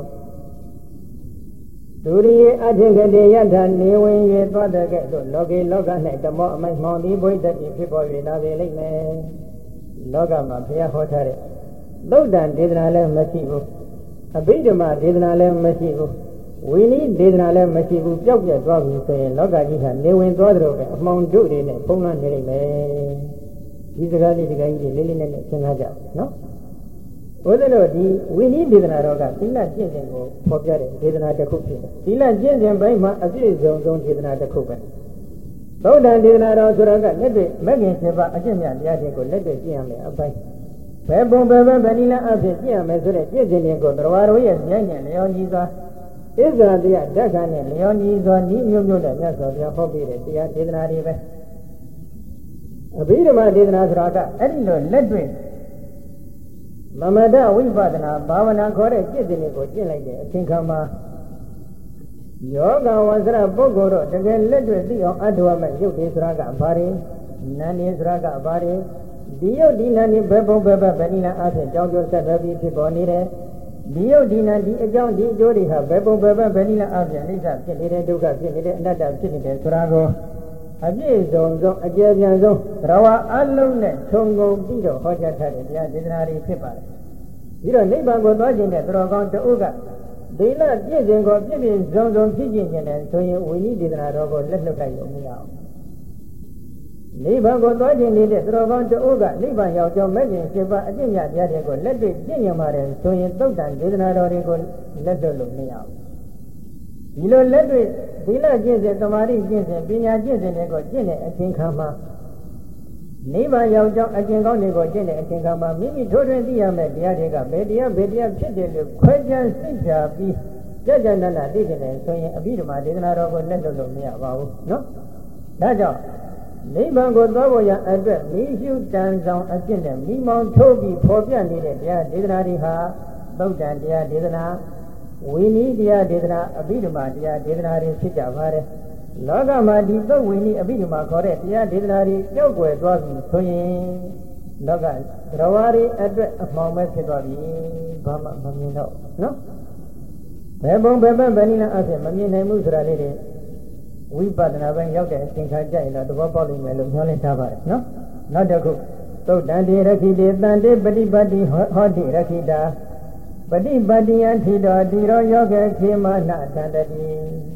ဒုရိယအထင်ကတိယထာနေဝင်၍သွားတဲ့ကဲ့သို့လောကေလောက၌ဓမ္မအမိုက်မှောင်သည်ဘုရားတည်းဖြစ်ပေါ်၍လာပေလိမ့်မယ်လောကမှာဘုရားဟောထားတဲ့သုတ်တန်ဒေသနာလည်းမရှိဘူးအဘိဓမ္မာဒေသနာလည်းမရှိဘူးဝိနည်းဒေသနာလည်းမရှိဘူးပျောက်ပြတ်သွားပြီဆိုရင်လောကကြီးကနေဝင်သွားတယ်လို့ပဲအမှောင်တို့တွေနဲ့ပုံလွှမ်းနေလိမ့်မယ်ဒီစကားလေးဒီကကြီးလေးလေးနဲ့စဉ်းစားကြနော်ဘုရားတို့ဒီဝိနည်းဒေသနာတော်ကသီလကျင့်စဉ်ကိုဖော်ပြတဲ့ဒေသနာတစ်ခုဖြစ်တယ်သီလကျင့်စဉ်ပိုင်းမှာအပြည့်စုံဆုံးဒေသနာတစ်ခုပဲသုတ်တန်ဒေသနာတော်ဆိုတော့ကလက်တွေ့မဂ္ဂင်7ပါးအကျင့်မြတ်တရားတွေကိုလက်တွေ့ကျင့်ရမယ်အပိုင်းဘယ်ပုံဘယ်ဗဏိလအဖြစ်ကျင့်ရမယ်ဆိုတဲ့ကျင့်စဉ်တွေကိုတရားတော်ရဲ့ဉာဏ်နဲ့လျော်ကြီးစွာဣဇာတရားဓက္ခနဲ့လျော်ညီစွာဤမျိုးမျိုးနဲ့မြတ်စွာဘုရားဟောပြတဲ့တရားဒေသနာတွေပဲအဘိဓမ္မာဒေသနာဆိုတာကအဲ့ဒီလိုလက်တွေ့မမဒဝိပဿနာဘာဝနာခေါ်တဲ့จิตတွေကိုကျင့်လိုက်တဲ့အချိန်ခါမှာယောဂဝဆရာပုဂ္ဂိုလ်တို့တကယ်လက်တွေ့သိအောင်အထောက်အမဲ့ရုပ်တွေဆိုတာကဘာတွေနာနေဆိုတာကဘာတွေဒီရုပ်ဒီနာနေဘယ်ပုံဘယ်ဗဏိလအဖြစ်ကြောင်းကျိုးဆက်သွယ်ပြီးဖြစ်ပေါ်နေတယ်ဒီယုတ်ဒီနာဒီအကြောင်းဒီအကျိုးတွေဟာဘယ်ပုံဘယ်ဗဏိလအပြင်အိဋ္ဌဖြစ်နေတဲ့ဒုက္ခဖြစ်နေတဲ့အနတ္တဖြစ်နေတဲ့ဆိုတာကိုအပြည့်စုံဆုံးအကျယ်ပြန့်ဆုံးသရဝအလုံးနဲ့ခြုံငုံပြီးတော့ဟောကြားထားတဲ့တရားဒေသနာတွေဖြစ်ပါတယ်ပြီးတော့နိဗ္ဗာန်ကိုသွားခြင်းတဲ့သရောကောင်းတဥကဒိလပြည့်စုံကိုပြည့်ပြည့်စုံစုံဖြစ်ခြင်းနဲ့ဆိုရင်ဝိနည်းဒေသနာတော်ကိုလက်လွတ်လိုက်လို့မရအောင်နိဗ္ဗာန်ကိုသွားခြင်းနေတဲ့သရောကောင်းတဥကနိဗ္ဗာန်ရောက်ကြောင်းမဲ့ခြင်း7ပါးအကျင့်မြတ်တရားတွေကိုလက်တွေ့ကျင့်ရပါတယ်ဆိုရင်သုတ်တန်ဒေသနာတော်တွေကိုလက်လွတ်လို့မရအောင်ဒီလိုလက်တွေ့သီလကျင့်စဉ်သမာဓိကျင့်စဉ်ပညာကျင့်စဉ်တွေကိုကျင့်တဲ့အချိန်ခါမှာနိဗ္ဗာန်ရောက်ကြောင်းအကျင့်ကောင်းတွေကိုကျင့်တဲ့အချိန်ခါမှာမိမိထိုးထွင်းသိရမယ့်တရားတွေကဘယ်တရားဖြစ်တယ်လို့ခွဲခြားစိတ်ချပြီးကြကြနနသိတယ်ဆိုရင်အဘိဓမ္မာဒေသနာတော်ကိုလက်လွတ်လို့မရပါဘူးနော်ဒါကြောင့်နိဗ္ဗာန်ကိုသွားဖို့ရအတွက်မိရှုတန်ဆောင်အကျင့်နဲ့မိမောင်းထိုးပြီးဖော်ပြနေတဲ့တရားဒေသနာတွေဟာသုတ်တန်တရားဒေသနာဝိနည်းတရားဒေသနာအဘိဓမ္မာတရားဒေသနာတွေဖြစ်ကြပါတယ်လောကမှာဒီသုတ်ဝိနည်းအဘိဓမ္မာခေါ်တဲ့တရားဒေသနာတွေကြောက်ွယ်သွားပြီဆိုရင်လောကသရဝရီအတွက်အမှောင်ပဲဖြစ်သွားပြီဘာမှမမြင်တော့နော်ဘယ်ပုံဘယ်ဗဏိလအဖြစ်မမြင်နိုင်ဘူးဆိုတာလေးတွေဝိပဿနာပိုင်းရောက်တဲ့အချိန်ခါကျရင်တော့သဘောပေါက်လိမ့်မယ်လို့ညွှန်လင်းထားပါတယ်နော်နောက်တစ်ခုသုတ်တန်တေရခိတေတန်တေပฏิပတ်တိဟောတိရခိတာပฏิပတ်တိယထိတော်တိရောယောဂခေမနတန္တတိ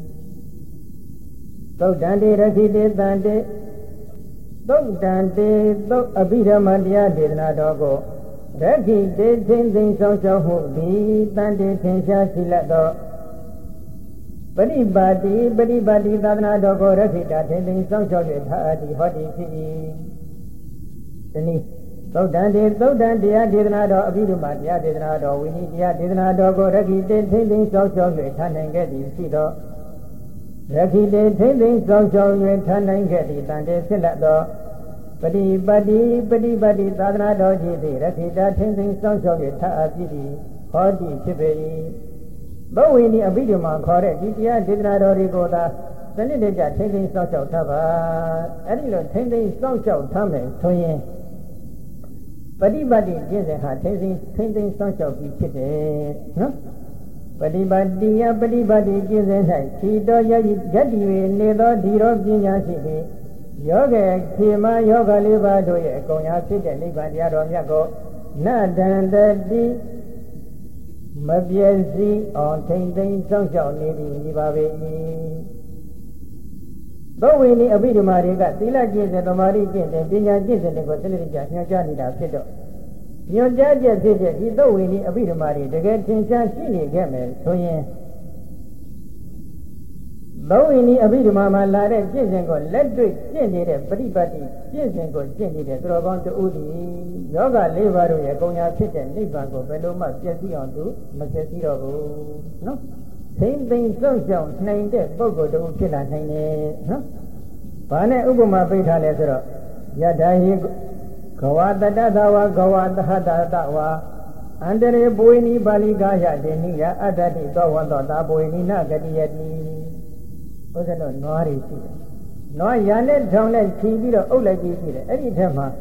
သုတ်တန်တေရခိတေတန်တေသုတ်တန်တေသုတ်အဘိဓမ္မာတရားဒေသနာတော်ကိုရခိတေသိမ့်သိမ့်ဆောင်ရှောက်မှုသည်တန်တေထင်ရှားရှိလက်သောပฏิပတ်တိသာသနာတော်ကိုရခိတာထင်သိစောင့်ရှောက်၍ထားသည်ဟောသည်ဖြစ်၏ဒီနည်းသုတ်တန်တရားဒေသနာတော်အဘိဓမ္မာတရားဒေသနာတော်ဝိနည်းတရားဒေသနာတော်ကိုရခိတေထင်သိစောင့်ရှောက်၍ထားနိုင်ခဲ့သည်ရှိသောရခိတေထင်သိစောင့်ရှောက်၍ထားနိုင်ခဲ့သည်တန်တေဖြစ်လက်သောပฏิပတ်တိသာသနာတော်ကြီးသည်ရခိတာထင်သိစောင့်ရှောက်၍ထားအပ်သည်ဟောသည်ဖြစ်ပေ၏ဘဝိနည်းအဘိဓမ္မာခေါ်တဲ့ဒီတရားဒေသနာတော်တွေကိုသာစနစ်တကျထိမ့်သိမ်းစောင့်ရှောက်ထားပါအဲ့ဒီလိုထိမ့်သိမ်းစောင့်ရှောက်ထားမယ်ဆိုရင်ပฏิပတ်တိကျင့်စဉ်ဟာထိမ့်သိမ်းစောင့်ရှောက်ပြီးဖြစ်တယ်နော်ပฏิပတ်တိကျင့်စဉ်၌ခြေတော်ရည်ဂတ္တိ၍နေသောဒီရောပညာရှိသည်ယောဂေခေမယောဂလေးပါးတို့ရဲ့အကုန်ရာဖြစ်တဲ့နိဗ္ဗာန်တရားတော်မြတ်ကိုနတန္တတိမပြည့်စည်အောင်ထိမ့်သိမ်းစောင့်ရှောက်နေသည်ဒီပါပဲသောဝိနည်းအဘိဓမ္မာတွေကသီလကျင့်တဲ့သမာဓိကျင့်တဲ့ပညာကျင့်တဲ့ကိုစနစ်တကျညွှန်ကြားနေတာဖြစ်တော့ညွှန်ကြားချက်ဖြစ်တဲ့ဒီသောဝိနည်းအဘိဓမ္မာတွေတကယ်ထင်ရှားရှိနေခဲ့မယ်ဆိုရင်သောဝိနည်းအဘိဓမ္မာမှာလာတဲ့ကျင့်စဉ်ကိုလက်တွေ့ကျင့်နေတဲ့ပရိပတ်တိကျင့်စဉ်ကိုကျင့်နေတဲ့သူတော်ကောင်းတူသည်ယောဂ၄ပါးတို့ရဲ့ကုန်ရာဖြစ်တဲ့နိဗ္ဗာန်ကိုဘယ်လိုမှပြည့်စည်အောင်သူမပြည့်စည်တော့ဘူးနော်သိမ့်သိမ့်စောင့်ရှောက်နိုင်တဲ့ပုဂ္ဂိုလ်တူဖြစ်လာနိုင်တယ်နော်ဘာနဲ့ဥပမာပြထားလဲဆိုတော့ယထာဟိဂဝတတသဝဂဝတဟတတဝအန္တရေပွေနိပါဠိကာယတေနိယအတ္တတိသောဝန္တောတာပွေနိနဂတိယတိဘုရားတို့နွားတွေရှိတယ်နွားရနဲ့ထောင်နဲ့ဖြီးပြီးတော့အုပ်လိုက်ပြီးရှိတယ်အဲ့ဒီထက်မှာ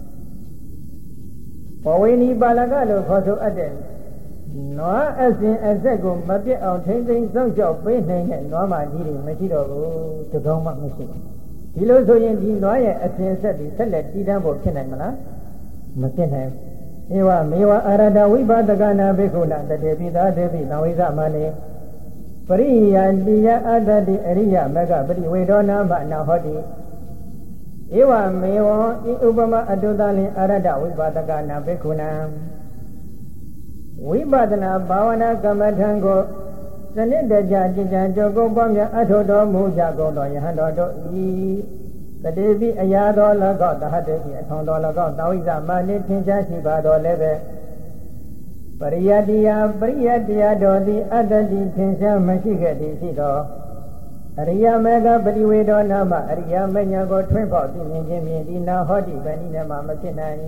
ဘဝေနိပါဠကလို့ခေါ်ဆိုအပ်တဲ့နွားအစဉ်အဆက်ကိုမပြတ်အောင်ထိမ့်သိမ်းစောင့်ရှောက်ပေးနိုင်တဲ့နွားမကြီးတွေမရှိတော့ဘူးတကောင်းမှမရှိဘူးဒီလိုဆိုရင်ဒီနွားရဲ့အစဉ်အဆက်ဒီဆက်လက်တည်တံ့ဖို့ဖြစ်နိုင်မလားမဖြစ်နိုင်ဘူးဧဝမေဝအာရဒဝိပါဒကနာဘိက္ခုနာတတေပိသာဒေပိသံဝိသမနေပရိယတိယအတ္တတိအရိယမဂပရိဝေဒောနာမနာဟောတိဧဝမေဝဤဥပမအတုတလင်အာရဒဝိပါဒကနာဘိက္ခုနာဝိပဿနာဘာဝနာကမ္မထံကိုစနစ်တကျကျင့်ကြံကြိုးကိုပွားများအထောတော်မူကြကုန်သောယဟန်တော်တို့ဤတတိပိအရာတော်၎င်းတဟတေပိအထောတော်၎င်းတာဝိသမနိထင်ရှားရှိပါတော်လည်းပဲပရိယတ္တိယတော်သည်အတ္တတိထင်ရှားမရှိခဲ့သည်ရှိသောအရိယမေဃပရိဝေဒောနာမအရိယမညာကိုထွန်းပေါက်သိမြင်ခြင်းဖြင့်ဒီနာဟောတိဗဏိနမမဖြစ်နိုင်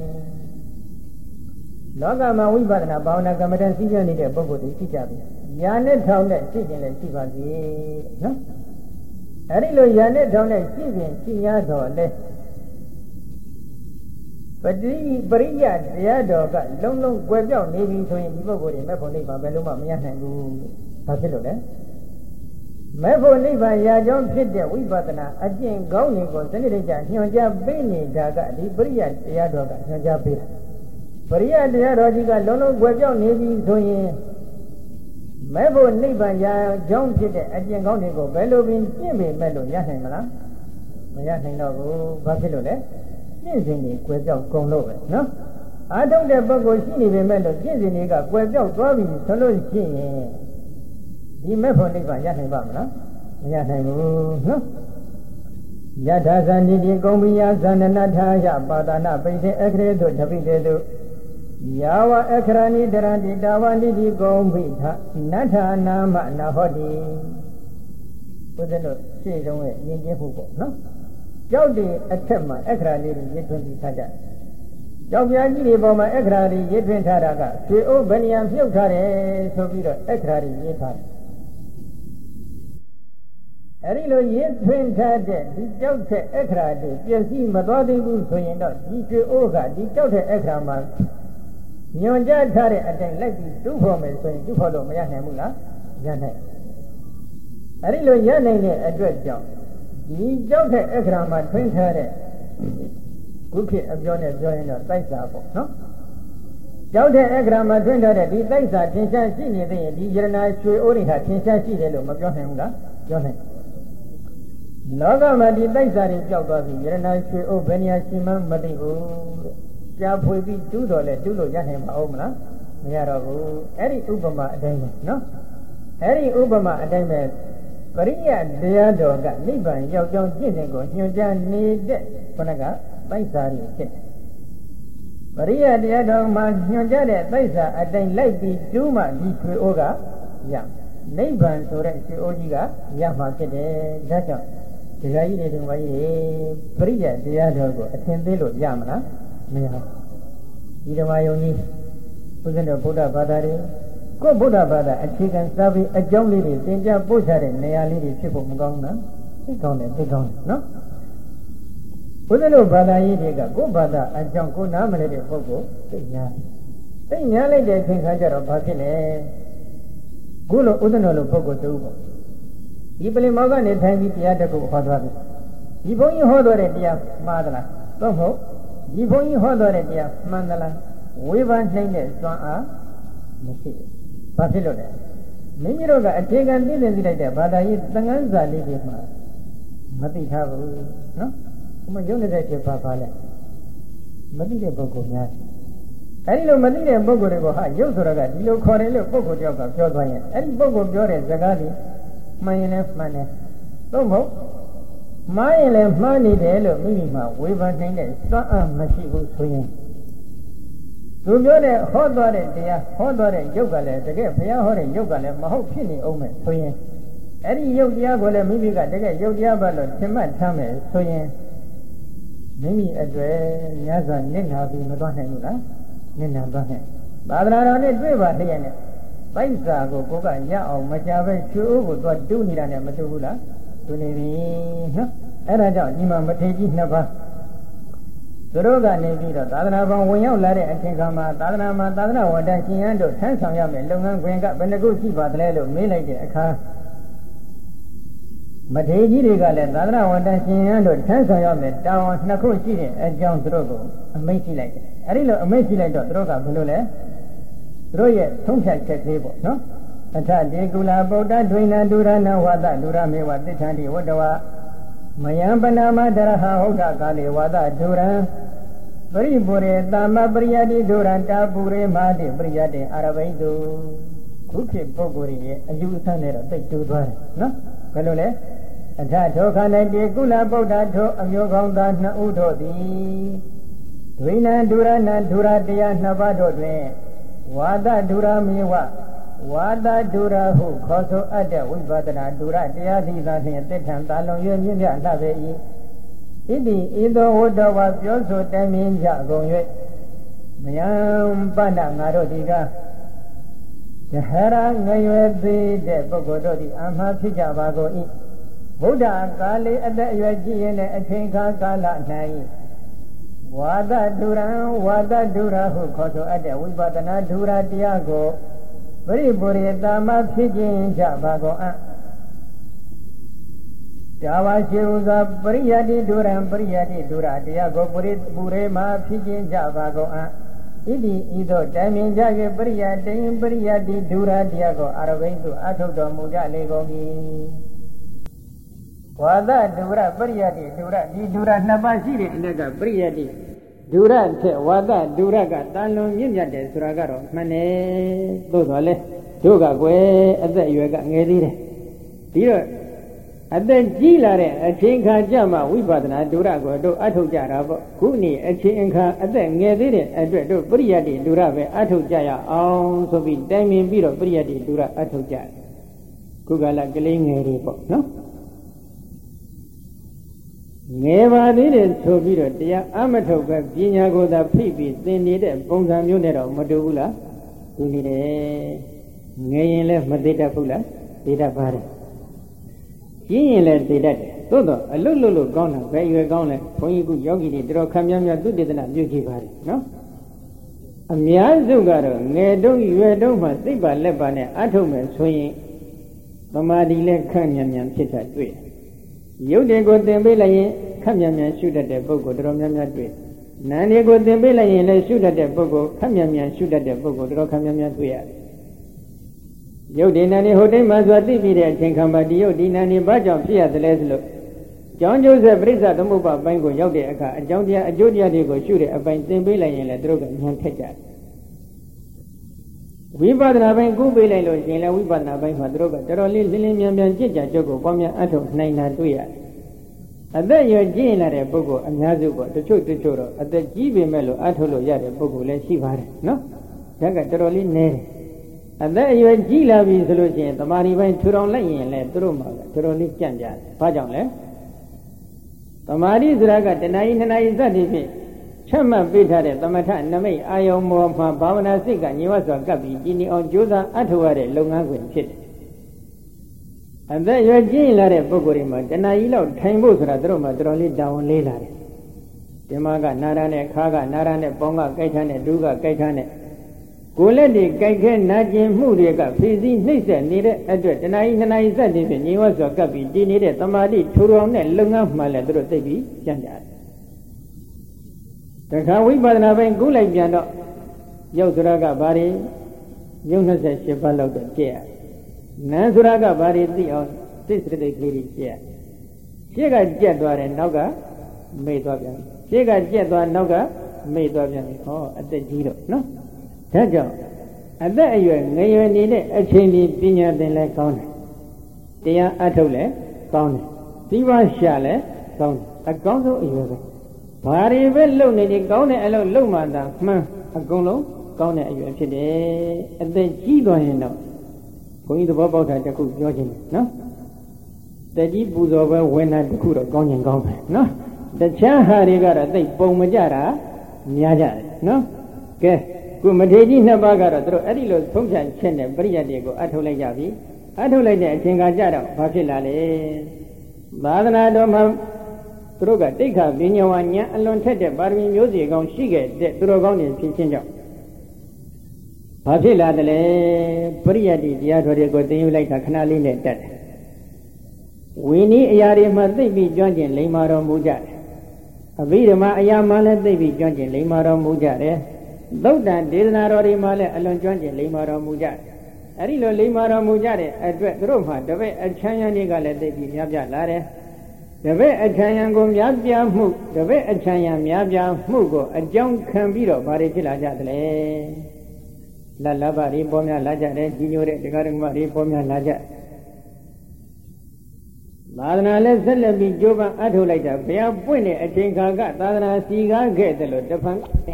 လောကမှာဝိပဿနာဘာဝနာကမ္မဋ္ဌာန်းစည်းပြနေတဲ့ပုဂ္ဂိုလ်တွေရှိကြပြီ။ယာနဲ့ထောင်နဲ့ရှိခြင်းလည်းရှိပါသေးနော်။အဲဒီလိုယာနဲ့ထောင်နဲ့ရှိခြင်းရှိရတော့လေပရိယတရားတော်ကလုံးလုံးကွယ်ပြောက်နေပြီဆိုရင်ဒီပုဂ္ဂိုလ်တွေမဲ့ဖို့နိဗ္ဗာန်ဘယ်လိုမှမရနိုင်ဘူး။ဘာဖြစ်လို့လဲ။မဲ့ဖို့နိဗ္ဗာန်ရာကြောင်းဖြစ်တဲ့ဝိပဿနာအကျင့်ကောင်းတွေကိုစနစ်တကျညွှန်ကြားပေးနေတာကဒီပရိယတရားတော်ကညွှန်ကြားပေးတာပရိယတရားတော်ကြီးကလုံးလုံးကွယ်ပြောက်နေပြီဆိုရင်မဲ့ဖို့နိဗ္ဗာန်ရာကြောင်းဖြစ်တဲ့အကျင့်ကောင်းတွေကိုဘယ်လိုပင်ကျင့်ပေမဲ့လို့ရနိုင်မလားမရနိုင်တော့ဘူးဘာဖြစ်လို့လဲကျင့်စဉ်တွေကွယ်ပြောက်ကုန်လို့ပဲနော်အားထုတ်တဲ့ပုဂ္ဂိုလ်ရှိနေပေမဲ့လို့ကျင့်စဉ်တွေကကွယ်ပြောက်သွားပြီဆိုလို့ရှိရင်ဒီမဲ့ဖို့နိဗ္ဗာန်ရနိုင်ပါမလားမရနိုင်ဘူးနော်ယထာဇန္တိတိကုံပိယဇန္နနထာယပါဒနာပိသေအခရေတုတပိတေတုယာဝအခရဏိတရတိတာဝန္တိတိကုံပိသနထာနာမနာဟောတိဘုရားတို့ရှေ့တုန်းရဲ့ယဉ်ကျေးဖို့ပေါ့နော်ကြောက်တယ်အထက်မှာအခရာလေးတွေရစ်ထွန်းပြီးထားကြကြောက်ပြားကြီးတွေပေါ်မှာအခရာတွေရစ်ထွန်းထားတာကရွှေအိုးဗဏ္ဍာပြုတ်ထားတယ်ဆိုပြီးတော့အခရာတွေရစ်ထားတယ်အဲဒီလိုရစ်ထွန်းထားတဲ့ဒီကြောက်တဲ့အခရာတွေပြည့်စည်မသွားသေးဘူးဆိုရင်တော့ဒီရွှေအိုးကဒီကြောက်တဲ့အခရာမှာညွန်ကြားထားတဲ့အတိုင်းလိုက်ပြီးတူးဖော်မယ်ဆိုရင်တူးဖော်လို့မရနိုင်ဘူးလားရနိုင်အဲဒီလိုရနိုင်တဲ့အတွက်ကြောင့်ဒီကြောက်တဲ့အခရာမှာထွန်းထားတဲ့ခုခေတ်အပြောနဲ့ပြောရင်တော့တိုက်စာပေါ့နော်ကြောက်တဲ့အခရာမှာထွန်းထားတဲ့ဒီတိုက်စာသင်္ချာရှိနေသေးရင်ဒီယရနာရွှေအိုးတွေဟာသင်္ချာရှိတယ်လို့မပြောနိုင်ဘူးလားပြောနိုင်လောကမှာဒီတိုက်စာတွေကြောက်သွားပြီယရနာရွှေအိုးဘယ်နေရာရှိမှမသိဘူးကြာဖွေပြီးတူးတော်လဲတူးလို့ရနိုင်မှာဟုတ်မလားမရတော့ဘူးအဲ့ဒီဥပမာအတိုင်းပဲနော်အဲ့ဒီဥပမာအတိုင်းပဲပရိယတရားတော်ကနိဗ္ဗာန်ရောက်ကြောင်းကျင့်တဲ့ကိုညွှန်ကြားနေတဲ့ခொနကတိုက်စာတွေဖြစ်တယ်ပရိယတရားတော်မှာညွှန်ကြားတဲ့တိုက်စာအတိုင်းလိုက်ပြီးတူးမှဒီရွှေအိုးကရနိဗ္ဗာန်ဆိုတဲ့ရွှေအိုးကြီးကရမှာဖြစ်တယ်ဒါကြောင့်တရားကြီးတွေဒီမှာကြီးပရိယတရားတော်ကိုအသင်သေးလို့ရမလားမရဘူးဒီဓမ္မယုံကြီးဘုရားတော်ဗုဒ္ဓဘာသာတွေကိုဗုဒ္ဓဘာသာအခြေခံစာပေအကြောင်းလေးတွေသင်ကြားပို့ချတဲ့နေရာလေးတွေဖြစ်ဖို့မကောင်းဘူးနော်သိကောင်းတယ်သိကောင်းတယ်နော်ဘုရားတော်ဘာသာရေးတွေကကိုယ်ဘာသာအကြောင်းကိုနားမလည်တဲ့ပုဂ္ဂိုလ်သိညာလိုက်တဲ့အချိန်ခါကျတော့ဘာဖြစ်လဲခုလိုဥဒ္ဒနောလိုပုဂ္ဂိုလ်တူပေါ့ဒီပလင်မောက်ကနေထိုင်ပြီးတရားတစ်ခုဟောသွားပြီဒီဘုန်းကြီးဟောသွားတဲ့တရားမှားသလားသို့မဟုတ်ဒီဘုန်းကြီးဟောတော်တဲ့တရားမှန်သလားဝေဖန်နိုင်တဲ့စွမ်းအားမရှိဘူးဘာဖြစ်လို့လဲမိမိတို့ကအချိန်ကန်သိသိလိုက်တဲ့ဘာသာရေးသင်္ကန်းစာလေးတွေမှာမသိထားဘူးနော်။ဘုမရုပ်နေတဲ့ဖြစ်ပါလဲမသိတဲ့ပုဂ္ဂိုလ်များအဲဒီလိုမသိတဲ့ပုဂ္ဂိုလ်တွေကိုဟာရုပ်ဆိုတာကဒီလိုခေါ်တယ်လို့ပုဂ္ဂိုလ်တယောက်ကပြောသွားရင်အဲဒီပုဂ္ဂိုလ်ပြောတဲ့စကားတွေမှန်ရင်လည်းမှန်တယ်သို့မဟုတ်မှားရင်လည်းမှားနေတယ်လို့မိမိမှာဝေဖန်နိုင်တဲ့စွမ်းအားမရှိဘူးဆိုရင်သူပြောတဲ့ဟောသွားတဲ့တရားဟောသွားတဲ့ရုပ်ကလည်းတကယ်ဘုရားဟောတဲ့ရုပ်ကလည်းမဟုတ်ဖြစ်နေအောင်မဲ့ဆိုရင်အဲ့ဒီရုပ်တရားကိုလည်းမိမိကတကယ်ရုပ်တရားပဲလို့သင်မှတ်ထားမယ်ဆိုရင်မိမိအတွေ့ညစွာနစ်နာပြီးမသွားနိုင်ဘူးလားနစ်နာသွားနိုင်သာသနာတော်နဲ့တွေ့ပါလျက်နဲ့ပိုက်စာကိုကိုကရအောင်မကြပဲချွေးအိုးကိုသွားတူးနေတာနဲ့မတူဘူးလားတူနေပြီနော်အဲ့ဒါကြောင့်ဒီမှာမထေကြီးနှစ်ပါးသူတို့ကနေပြီးတော့သာသနာ့ဘောင်ဝင်ရောက်လာတဲ့အချိန်ခါမှာသာသနာမှာသာသနာဝတ္တရှင်ရန်တို့ထမ်းဆောင်ရမယ်လုပ်ငန်းခွင်ကဘယ်နှခုရှိပါသလဲလို့မေးလိုက်တဲ့အခါမထေကြီးတွေကလည်းသာသနာဝတ္တရှင်ရန်တို့ထမ်းဆောင်ရမယ်တာဝန်နှစ်ခုရှိတဲ့အကြောင်းသူတို့ကိုအမိန့်ရှိလိုက်တယ်အဲဒီလိုအမိန့်ရှိလိုက်တော့သူတို့ကဘယ်လိုလဲသူတို့ရဲ့သုံးဖြတ်ချက်ကလေးပေါ့နော်အထတေကုလဗုဒ္ဓဒွိဏဒုရဏဝါဒဒုရမေဝတိဋ္ဌံတိဝတ္တဝမယံပနာမတရဟဟုတ်တာကာလေဝါဒဒုရံပရိပုရေတာမပရိယတိဒုရံတာပုရေမာတိပရိယတိအာရဘိတုခုခေတ်ပုဂ္ဂိုလ်ရဲ့အယူအဆနဲ့တော့သိတူသွားတယ်နော်ဘယ်လိုလဲအထထောခန္ဓာတေကုလဗုဒ္ဓထောအမျိုးကောင်းသားနှစ်ဦးတို့သည်ဒွိဏဒုရဏဒုရတရားနှစ်ပါးတို့တွင်ဝါဒဒုရမေဝဝါဒဒုရဟုခေါ်ဆိုအပ်တဲ့ဝိပဿနာဒုရတရားသီးသာဖြင့်တိဋ္ဌံတာလွန်၍မြင့်မြတ်လှပေ၏ဣတိဤသို့ဝတ္တဝါပြောဆိုတိုင်မြင်ကြကုန်၍မယံပဏ္ဏငါတို့ဒီကယဟရာငရွယ်သေးတဲ့ပုဂ္ဂိုလ်တို့သည်အာမဖြစ်ကြပါကုန်၏ဗုဒ္ဓကာလေအသက်အရွယ်ကြီးရင်လည်းအချိန်ခါကာလ၌ဝါဒဒုရံဝါဒဒုရဟုခေါ်ဆိုအပ်တဲ့ဝိပဿနာဒုရတရားကိုပရိပုရိတာမဖြစ်ခြင်းကြပါကုန်အံ့ဒါဝရှိဥစွာပရိယတိဒုရံပရိယတိဒုရတရားကိုပုရိမာဖြစ်ခြင်းကြပါကုန်အံ့ဣတိဤသို့တိုင်မြင်ကြ၍ပရိယတိပရိယတိဒုရတရားကိုအာရဘိတုအထုတ်တော်မူကြလေကုန်၏ဝါဒဒုရပရိယတိဒုရဒီဒုရနှစ်ပါးရှိတဲ့အ ਨੇ ကပရိယတိဒုရထက်ဝါဒဒုရကတန်လွန်မြင့်မြတ်တယ်ဆိုတာကတော့မှန်တယ်သို့တော်လဲတို့ကကွယ်အသက်အရွယ်ကငယ်သေးတယ်ပြီးတော့အသက်ကြီးလာတဲ့အချိန်ခါကြမှာဝိပဿနာဒုရကိုတို့အထုတ်ကြတာပေါ့ခုနေ့အချိန်အခါအသက်ငယ်သေးတဲ့အတွက်တို့ပရိယတိဒုရပဲအထုတ်ကြရအောင်ဆိုပြီးတိုင်ပင်ပြီးတော့ပရိယတိဒုရအထုတ်ကြတယ်ခုကလာကလေးငယ်တွေပေါ့နော်ငယ်ပါသေးတယ်ဆိုပြီးတော့တရားအမထုတ်ပဲပညာကိုသာဖိပြီးသင်နေတဲ့ပုံစံမျိုးနဲ့တော့မတူဘူးလားတူနေတယ်ငယ်ရင်လည်းမသိတတ်ဘူးလားသိတတ်ပါတယ်ကြီးရင်လည်းသိတတ်တယ်သို့တော့အလွတ်လွတ်လို့ကောင်းတာဘယ်ရွယ်ကောင်းလဲဘုန်းကြီးကယောဂီတွေတော်တော်ခံများများသူတည်တနာပြုကြည့်ပါတယ်နော်အများစုကတော့ငယ်တုန်းရွယ်တုန်းမှသိပါလက်ပါနဲ့အထုတ်မယ်ဆိုရင်သမာဓိလည်းခန့်မြန်မြန်ဖြစ်တာတွေ့ရုပ်တွေကိုသင်ပေးလိုက်ရင်ခက်မြန်မြန်ရှုတတ်တဲ့ပုဂ္ဂိုလ်တော်များများတွေ့နာမ်တွေကိုသင်ပေးလိုက်ရင်လည်းရှုတတ်တဲ့ပုဂ္ဂိုလ်ခက်မြန်မြန်ရှုတတ်တဲ့ပုဂ္ဂိုလ်တော်ခက်မြန်မြန်တွေ့ရတယ်ရုပ်ဒီနာမ်တွေဟိုတိတ်မှဆိုသိပြီးတဲ့အချိန်ခါမှာဒီရုပ်ဒီနာမ်တွေဘာကြောင့်ဖြစ်ရတယ်လဲဆိုလို့ကြောင်းကျိုးဆက်ပြိဿသမုပ္ပါအပိုင်းကိုရောက်တဲ့အခါအကြောင်းတရားအကျိုးတရားတွေကိုရှုတဲ့အပိုင်းသင်ပေးလိုက်ရင်လည်းတို့ကဉာဏ်ထက်ကြတယ်ဝိပဿနာပိုင်းကူးပေးလိုက်လို့ရှင်လည်းဝိပဿနာပိုင်းမှာတို့ကတော်တော်လေးလင်းလင်းမြန်မြန်ကြည်ကြကြုတ်ကိုပေါင်းများအထုတ်နိုင်တာတွေ့ရတယ်အသက်ရွယ်ကြီးလာတဲ့ပုဂ္ဂိုလ်အများစုကတချို့တော့အသက်ကြီးပေမဲ့လို့အထုတ်လို့ရတဲ့ပုဂ္ဂိုလ်လည်းရှိပါတယ်နော်ဒါကတော်တော်လေးနည်းတယ်အသက်အရွယ်ကြီးလာပြီဆိုလို့ရှိရင်တမာရီပိုင်းထူထောင်လိုက်ရင်လည်းသူတို့မှာတော်တော်လေးကြံ့ကြတယ်ဘာကြောင့်လဲတမာရီဆိုတာကတဏှာကြီးနှစ်နာရီစသည်ဖြင့်ချက်မှတ်ပေးထားတဲ့သမထနမိတ်အာယုံမောမှာဘာဝနာစိတ်ကညင်ဝတ်စွာကပ်ပြီးကြည်နေအောင်ကြိုးစားအထောက်ရတဲ့လုပ်ငန်းခွင်ဖြစ်တယ်။အသက်ရွယ်ကြီးလာတဲ့ပုဂ္ဂိုလ်တွေမှာတဏှာကြီးလောက်ထိုင်ဖို့ဆိုတာသူတို့မှာတော်တော်လေးတာဝန်လေးလာတယ်။ဒီမှာကနာရနဲ့ခါကနာရနဲ့ပေါင်းကကြိုက်ထားနဲ့ဒူးကကြိုက်ထားနဲ့ကိုယ်လက်တွေကြိုက်ခဲနာကျင်မှုတွေကဖြည့်စည်းနှိမ့်ဆက်နေတဲ့အတွက်တဏှာကြီးနှစ်နာရီစသည်ဖြင့်ညင်ဝတ်စွာကပ်ပြီးကြည်နေတဲ့တမာတိထူထောင်တဲ့လုပ်ငန်းမှလည်းသူတို့သိပြီးကြံ့ကြတယ်တခါဝိပဿနာပိုင်းကူးလိုက်ပြန်တော့ရုပ်ဆိုတာကဘာတွေယုံ28ပါးလောက်တော့ကျက်နာမ်ဆိုတာကဘာတွေသိအောင်သိစရတိတ်ကလေးတွေကျက်ရှေ့ကကျက်သွားတယ်နောက်ကမေ့သွားပြန်ရှေ့ကကျက်သွားနောက်ကမေ့သွားပြန်ဟောအသက်ကြီးတော့နော်ဒါကြောင့်အသက်အရွယ်ငယ်ရွယ်နေတဲ့အချိန်ဒီပညာသင်လဲကောင်းတယ်တရားအထုတ်လဲကောင်းတယ်သီးပွားရှာလဲကောင်းတယ်အကောင်းဆုံးအရွယ်ပဲဘာတွေပဲလုပ်နေတယ်ကောင်းတဲ့အလုပ်လုပ်မှသာမှန်အကုန်လုံးကောင်းတဲ့အရွယ်ဖြစ်တယ်အသက်ကြီးသွားရင်တော့ဘုန်းကြီးသဘောပေါက်တာတစ်ခုပြောခြင်းနော်တက်ကြီးပူဇော်ပဲဝင်တာတစ်ခုတော့ကောင်းခြင်းကောင်းတယ်နော်တခြားဟာတွေကတော့သိပုံမကြတာများကြတယ်နော်ကဲခုမထေကြီးနှစ်ပါးကတော့သူတို့အဲ့ဒီလိုသုံးဖြတ်ချက်နဲ့ပရိယတ်တွေကိုအထုတ်လိုက်ကြပြီအထုတ်လိုက်တဲ့အချိန်ကကြတော့ဘာဖြစ်လာလဲသာသနာတော်မှာသူတို့ကတိဋ္ဌာပညာဝဉာဏ်အလွန်ထက်တဲ့ပါရမီမျိုးစီကောင်းရှိခဲ့တဲ့သူတော်ကောင်းတွေဖြစ်ခြင်းကြောင့်ဘာဖြစ်လာတယ်လဲပရိယတ်တရားတော်တွေကိုသင်ယူလိုက်တာခဏလေးနဲ့တက်တယ်ဝိနည်းအရာတွေမှာသိပြီးကျွမ်းကျင်လိမ္မာတော်မူကြတယ်အဘိဓမ္မာအရာမှလည်းသိပြီးကျွမ်းကျင်လိမ္မာတော်မူကြတယ်သုတ်တန်ဒေသနာတော်တွေမှလည်းအလွန်ကျွမ်းကျင်လိမ္မာတော်မူကြတယ်အဲ့ဒီလိုလိမ္မာတော်မူကြတဲ့အတွက်သူတို့မှတပည့်အချမ်းရံတွေကလည်းသိပြီးများပြလာတယ်တပည့်အချမ်းရံကိုများပြမှုတပည့်အချမ်းရံများပြမှုကိုအကြောင်းခံပြီးတော့ဘာတွေဖြစ်လာကြသလဲလတ်လဘတွေပေါ်များလာကြတယ်ကြီးညိုတဲ့တရားဓမ္မတွေပေါ်များလာကြသာသနာလည်းဆက်လက်ပြီးကြိုးပမ်းအထုတ်လိုက်တာဘုရားပွင့်တဲ့အချိန်ခါကသာသနာစီကားခဲ့တယ်လို့တဖန်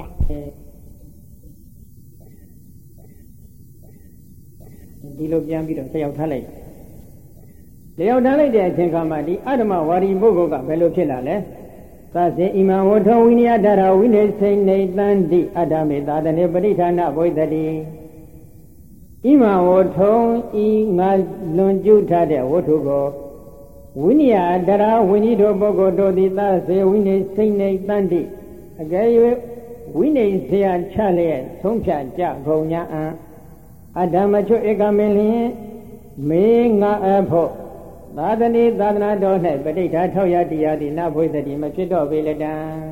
ဒီလိုပြန်ပြီးတော့ဆက်ရောက်ထားလိုက်လျောက်ထားလိုက်တဲ့အချိန်ခါမှာဒီအတ္တမဝါရီပုဂ္ဂိုလ်ကဘယ်လိုဖြစ်လာလဲသစေဣမံဝထဝိနည်းဓာရဝိနေစိနေတန္တိအတ္တမေသာတနေပရိဌာနဘဝိတ္တိဣမံဝထုံဤငါလွန်ကျူးထားတဲ့ဝတ္ထုကိုဝိနည်းဓာရဝိနည်းတို့ပုဂ္ဂိုလ်တို့သည်သစေဝိနေစိနေတန္တိအကယ်၍ဝိနေဆရာချလျက်ဆုံးဖြတ်ကြကုန်ညာအံအဓမ္မချွဧကမင်းလျင်မေငါအဖို့သာသနေသာသနာတော်၌ပဋိဌာထောက်ရတရားသည်နဘွေသတိမဖြစ်တော့ပေလက်တံ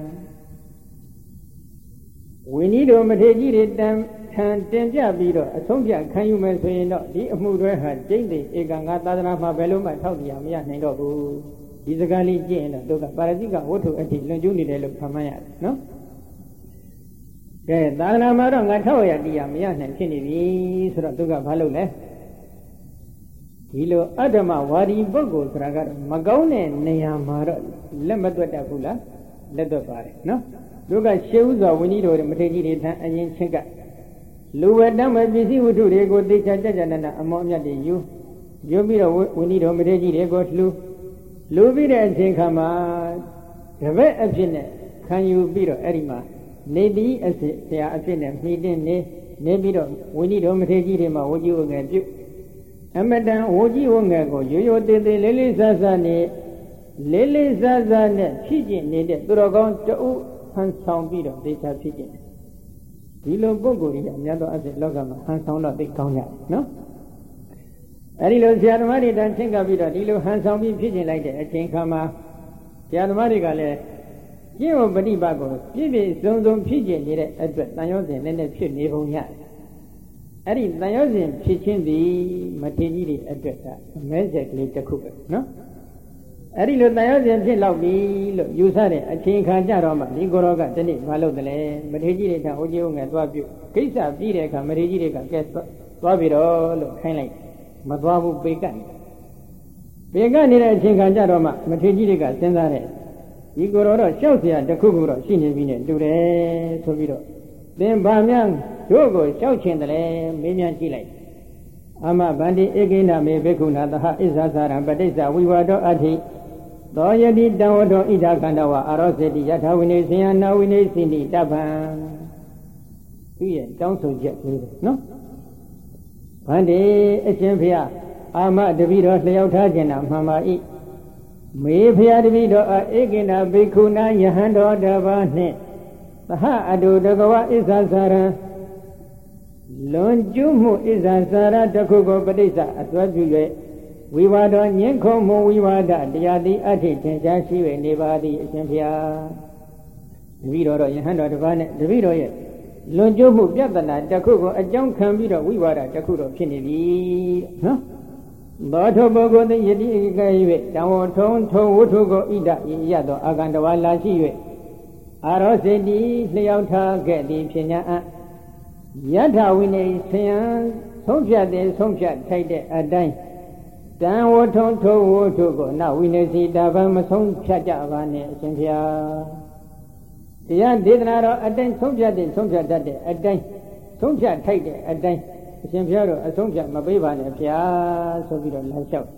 ဝိနည်းတို့မထေကြီးတွေတန်ခံတင်ပြပြီးတော့အဆုံးဖြတ်ခံယူမယ်ဆိုရင်တော့ဒီအမှုတွေဟာကျိမ့်သိဧကံငါသာသနာမှာဘယ်လိုမှထောက်တရားမရနိုင်တော့ဘူးဒီစကားလေးကြည့်ရင်တော့သူကပါရဇိကဝတ္ထုအထိလွန်ကျူးနေတယ်လို့ခံမှန်းရတယ်နော်ကဲသာသနာမှာတော့ငါထောက်ရတရားမရနိုင်ဖြစ်နေပြီဆိုတော့သူကဘာလုပ်လဲဒီလိုအတ္တမဝါဒီပုဂ္ဂိုလ်ဆိုတာကတော့မကောင်းတဲ့နေရာမှာတော့လက်မသွက်တတ်ဘူးလားလက်သွက်ပါတယ်နော်သူကရှေးဥစွာဝိနည်းတော်မထေကြီးတွေထံအရင်ချင်းကလူဝတ္တမပစ္စည်းဝတ္ထုတွေကိုသိချာကြကြနနအမောအမြတ်တွေယူပြီးတော့ဝိနည်းတော်မထေကြီးတွေကိုလူပြီးတဲ့အချိန်ခါမှာတပည့်အဖြစ်နဲ့ခံယူပြီးတော့အဲ့ဒီမှာနေတိအစစ်ဆရာအဖြစ်နဲ့မှီတင်းနေပြီးတော့ဝိနည်းတော်မထေကြီးတွေမှာဝကြီးဝငယ်ပြုအမတန်ဝကြီးဝငယ်ကိုရိုးရိုးသေးသေးလေးလေးဆဆနဲ့ဖြစ်ကျင်နေတဲ့သူတော်ကောင်းတဦးဟန်ဆောင်ပြီးတော့သေချာဖြစ်ကျင်ဒီလိုပုဂ္ဂိုလ်ကြီးအများသောအစစ်လောကမှာဟန်ဆောင်တော့သိကောင်းကြနော်အဲဒီလိုဆရာသမားတွေတန်ချင်းကပ်ပြီးတော့ဒီလိုဟန်ဆောင်ပြီးဖြစ်ကျင်လိုက်တဲ့အချိန်ခါမှာဆရာသမားတွေကလည်းကျင့်ဝတ်ပฏิပတ်ကိုပြည့်ပြည့်စုံစုံဖြစ်ကျင်နေတဲ့အတွက်တန်ရောစဉ်နဲ့ဖြစ်နေပုံရတယ်အဲ့ဒီတန်ရောစဉ်ဖြစ်ချင်းသည်မထေကြီးတွေအတွက်ကအမဲဆက်ကလေးတစ်ခုပဲနော်အဲ့ဒီလိုတန်ရောစဉ်ဖြစ်လောက်ပြီလို့ယူဆတဲ့အချိန်ခါကြတော့မှဒီကိုရောကတနေ့မလုပ်တယ်လေမထေကြီးတွေထဟိုကြီးငယ်သွားပြုကိစ္စပြီးတဲ့အခါမထေကြီးတွေကကဲသွားပြီတော့လို့ခိုင်းလိုက်မသွားဘူးပေကတ်နေတဲ့အချိန်ခါကြတော့မှမထေကြီးတွေကစဉ်းစားတဲ့ဒီကိုရောတော့ရှောက်เสียတစ်ခုခုတော့ရှိနေပြီနဲ့တူတယ်ဆိုပြီးတော့သင်ဗာများတို့ကိုရှောက်ချင်တယ်မေးမြန်းကြည့်လိုက်အာမဗန္တိဧကိဏမေဘိက္ခုနာသဟဣဇာသရံပဋိစ္စဝိဝါဒောအဋ္ဌိသောယတိတံဝတောဣဒခန္ဓဝအာရောစေတိယထာဝိနေစေယနာဝိနေစိတိတပ္ပံသူရဲ့တောင်းဆိုချက်လေးနော်ဗန္တိအရှင်ဖေယအာမတပိတော်လျှောက်ထားခြင်းနာမှန်ပါ၏မေဖေယတပိတော်ဧကိဏဘိက္ခုနာယဟန်တော်တပါးနှင့်သဟအတုတကဝဣဇာသရံလွန်ကျူးမှုဣဇာသရတစ်ခုကိုပဋိစ္စအသွဲပြု၍ဝိဝါဒညင်းခုံမှုဝိဝါဒတရားသည်အဋ္ဌိထင်ရှားရှိ၍နေပါသည်အရှင်ဘုရားတပည့်တော်ယဟန်တော်တစ်ပါးနဲ့တပည့်တော်ရဲ့လွန်ကျိုးမှုပြဿနာတစ်ခုကိုအကြောင်းခံပြီးတော့ဝိဝါဒတစ်ခုတော့ဖြစ်နေပြီနော်သောထုပုဂ္ဂိုလ်သည်ယတိကဲ၍တံဝထုံထုံဝတ္ထုကိုဣဒဤရသောအာကန္တဝါလာရှိ၍အာရောစေတိလျှောက်ထားခဲ့သည်ဖြစ်ညာယထာဝိနေဆယံဆုံးဖြတ်တဲ့ဆုံးဖြတ်ထိုက်တဲ့အတိုင်းတံဝထုံထုံဝတ္ထုကိုနဝိနေစီတာဗံမဆုံးဖြတ်ကြပါနဲ့အရှင်ဘုရားတရားဒေသနာတော်အတိုင်းဆုံးဖြတ်တဲ့ဆုံးဖြတ်တတ်တဲ့အတိုင်းဆုံးဖြတ်ထိုက်တဲ့အတိုင်းအရှင်ဘုရားတို့အဆုံးဖြတ်မပေးပါနဲ့ဗျာဆိုပြီးတော့လမ်းလျှောက်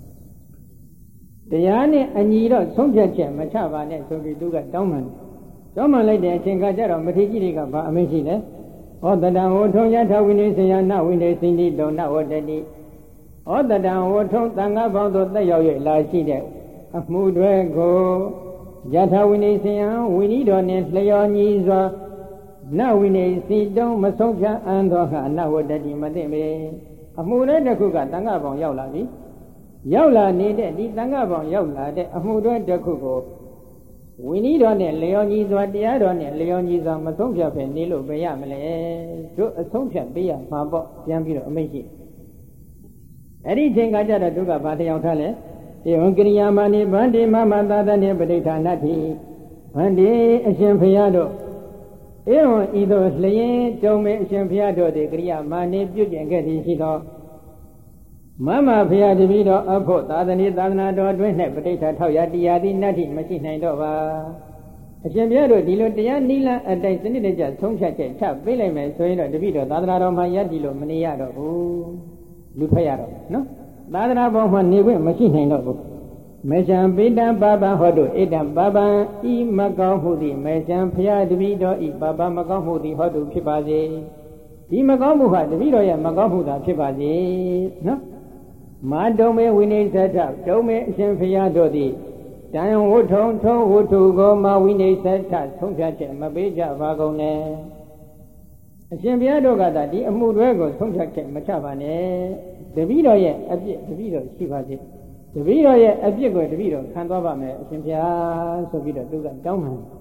တရားနဲ့အညီတော့ဆုံးဖြတ်ချက်မချပါနဲ့ဆိုပြီးသူကတောင်းပန်လိုက်တဲ့အချိန်ကကြတော့မထေကြီးတွေကဘာအမိန့်ရှိလဲဩတတံဝထုံယထဝိနေစယနဝိနေစိတိတောနဝတ္တိဩတတံဝထုံသံဃာပေါင်းတို့တက်ရောက်၍လာရှိတဲ့အမှုတွေကိုယထဝိနေစယဝိနည်းတော်နှင့်လျော်ညီစွာနဝိနေစီတုံးမဆုံးဖြတ်အံသောဟာနဝတ္တိမသိမေအမှုတွေတစ်ခုကသံဃာပေါင်းရောက်လာပြီရောက်လာနေတဲ့ဒီသံဃာပေါင်းရောက်လာတဲ့အမှုတွေတစ်ခုကိုဝိနည်းတော်နဲ့လျော်ညီစွာတရားတော်နဲ့လျော်ညီစွာမဆုံးဖြတ်ပဲနေလို့ပဲရမလဲတို့အဆုံးဖြတ်ပေးရမှာပေါ့ပြန်ပြီးတော့အမိန့်ရှိအဲ့ဒီချိန်ကကြတော့သူကဘာတရားထားလဲဧဝံကရိယာမနိဗန္တိမမသာသနေပဋိဌာနတိဗန္တိအရှင်ဘုရားတို့ဧဝံဤသို့လျင်ကြုံမဲ့အရှင်ဘုရားတို့သည်ကရိယာမနိပြုကျင့်ခဲ့သည်ရှိသောမမဘုရားတပည့်တော်အဖို့သာသနာတော်တွင်၌ပဋိဌာထောက်ရတရားသည်နတ္တိမရှိနိုင်တော့ပါအရှင်ဘုရားတို့ဒီလိုတရားနိလအတိုင်းစနစ်တကျဆုံးဖြတ်ချက်ချပေးလိုက်မယ်ဆိုရင်တော့တပည့်တော်သာသနာတော်မှာယက်တည်လို့မနေရတော့ဘူးလူထွက်ရတော့နော်သာသနာပေါ်မှာနေခွင့်မရှိနိုင်တော့ဘူးမေရှံပိတံပါပံဟောတုဣတံပါပံဤမကောင်းမှုသည်မေရှံဘုရားတပည့်တော်ဤပါပမကောင်းမှုသည်ဟောတုဖြစ်ပါစေဒီမကောင်းမှုဟာတပည့်တော်ရဲ့မကောင်းမှုသာဖြစ်ပါစေနော်မာတုံမေဝိနိစ္စထတုံမေအရှင်ဘုရားတို့သည်တံဝုထုံထုံဝုထုကိုမဝိနိစ္စထဆုံးဖြတ်ချက်မပေးကြပါကုန်နဲ့အရှင်ဘုရားတို့ကသာဒီအမှုတွေကိုဆုံးဖြတ်ချက်မချပါနဲ့တပည့်တော်ရဲ့အပြစ်တပည့်တော်ရှိပါစေတပည့်တော်ရဲ့အပြစ်ကိုတပည့်တော်ခံသွားပါမယ်အရှင်ဘုရားဆိုပြီးတော့သူကတောင်းပန်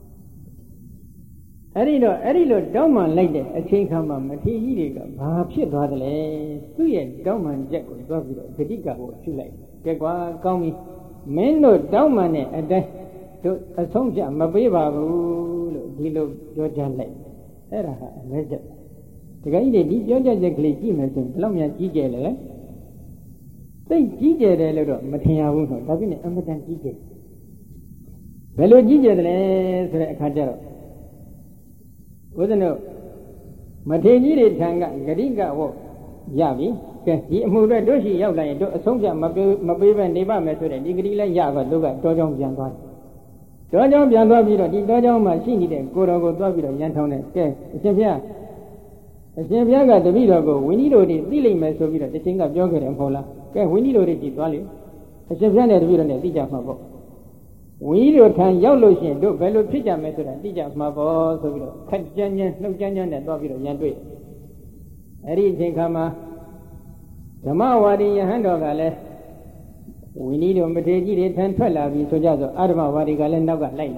အဲ့ဒီလိုတောင်းပန်လိုက်တဲ့အချိန်ခါမှာမထေရကြီးတွေကဘာဖြစ်သွားသလဲသူ့ရဲ့တောင်းပန်ချက်ကိုသွားပြီးတော့ဂတိကကိုရှုလိုက်ကြက်ကွာကောင်းပြီမင်းတို့တောင်းပန်တဲ့အတိုင်းတို့အဆုံးဖြတ်မပေးပါဘူးလို့ဒီလိုပြောကြလိုက်အဲ့ဒါဟာအမဲချက်တကယ်ကြီးဒီပြောကြချက်ကလေးကြည့်မယ်ဆိုရင်ဘယ်လောက်များကြီးကျယ်လဲသိကြီးကျယ်တယ်လို့တော့မထင်ရဘူးတော့ဒါပြည့်နေအမတန်ကြီးကျယ်ဘယ်လိုကြီးကျယ်တယ်လဲဆိုတဲ့အခါကျတော့ဘုရားတို့မထေရကြီးတွေထံကဂရိကဝတ်ရပြီကဲဒီအမှုတွေတို့ရှိရောက်လာရင်တို့အဆုံးဖြတ်မပေးပဲနေပါမယ်ဆိုတဲ့ဒီဂရိလည်းရပါတို့ကတောကြောင်းပြန်သွားတယ်တောကြောင်းပြန်သွားပြီးတော့ဒီတောကြောင်းမှာရှိနေတဲ့ကိုတော်ကိုသွားပြီးတော့ရန်ထောင်းတယ်ကဲအရှင်ဘုရားကတပည့်တော်ကိုဝိနည်းတော်တွေသိလိမ့်မယ်ဆိုပြီးတော့တခြင်းကပြောခဲ့တယ်မဟုတ်လားကဲဝိနည်းတော်တွေကြည့်သွားလေအရှင်ဘုရားနဲ့တပည့်တော်နဲ့သိကြမှာပေါ့ဝိနည်းတော်ထံရောက်လို့ရှိရင်တို့ဘယ်လိုဖြစ်ကြမယ်ဆိုတာသိကြမှာပေါ့ဆိုပြီးတော့ခက်ကြမ်းကြမ်းနှုတ်ကြမ်းကြမ်းနဲ့သွားပြီးတော့ရန်တွေ့အဲ့ဒီအချိန်ခါမှာဓမ္မဝါဒီယဟန်တော်ကလည်းဝိနည်းတော်မထေရကြီးတွေထံထွက်လာပြီးဆိုကြဆိုအာဓမ္မဝါဒီကလည်းနောက်ကလိုက်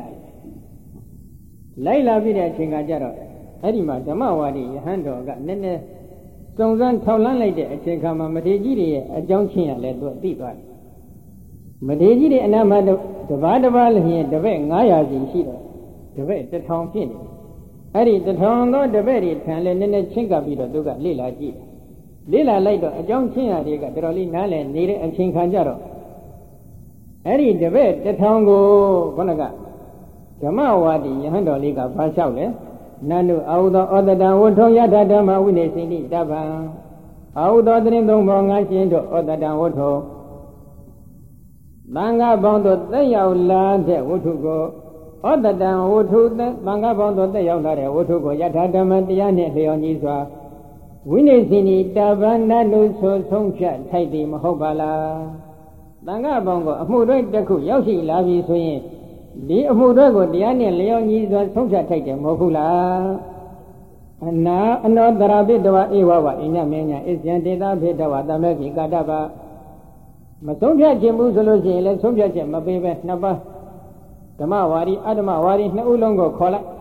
လာပြီးတဲ့အချိန်ကကြတော့အဲ့ဒီမှာဓမ္မဝါဒီယဟန်တော်ကနည်းနည်းစုံစမ်းထောက်လှမ်းလိုက်တဲ့အချိန်ခါမှာမထေရကြီးတွေရဲ့အကြောင်းချင်းရလဲသူသိသွားတယ်မထေရကြီးတွေအနာမတို့တပါးလျင်တပည့်900စီရှိတော့တပည့်1000ဖြစ်နေအဲ့ဒီ1000သောတပည့်တွေထံလဲနည်းနည်းချင်းကပ်ပြီးတော့သူကလေ့လာကြည့်လေ့လာလိုက်တော့အကြောင်းချင်းရတွေကတော်တော်လေးနားလည်နေတဲ့အချိန်ခါကြတော့အဲ့ဒီတပည့်1000ကိုခေါင်းကဓမ္မဝါဒီယဟန်တော်လေးကဘာလျှောက်လဲနန္တုအာဟုသောဩတတံဝထုံယထဓမ္မဝိနေစိတိတပံအာဟုသောသရင်သုံးပေါ်ငါရှင်တို့ဩတတံဝထုံသံဃာပေါင်းတို့သက်ရောက်လာတဲ့ဝတ္ထုကိုဩတတံဝတ္ထုသံဃာပေါင်းတို့သက်ရောက်လာတဲ့ဝတ္ထုကိုယထဓမ္မတရားနှင့်လျော်ညီစွာဝိနေစိတိတပံနတ်လူဆိုဆုံးဖြတ်ထိုက်သည်မဟုတ်ပါလားသံဃာပေါင်းကအမှုတွေတစ်ခုရောက်ရှိလာပြီဆိုရင်ဒီအမှုတွေကိုတရားနဲ့လျော်ညီစွာဆုံးဖြတ်ထိုက်တယ်မဟုတ်ဘူးလားအနောတရာပိတဝဧဝဝအိညမင်းညာဣဇံဒေတာဖိတဝတမေခိကာတပမဆုံးဖြတ်ခြင်းဘူးဆိုလို့ရှိရင်လည်းဆုံးဖြတ်ချက်မပေးပဲနှစ်ပါးဓမ္မဝါဒီအဓမ္မဝါဒီနှစ်ဦးလုံးကိုခေါ်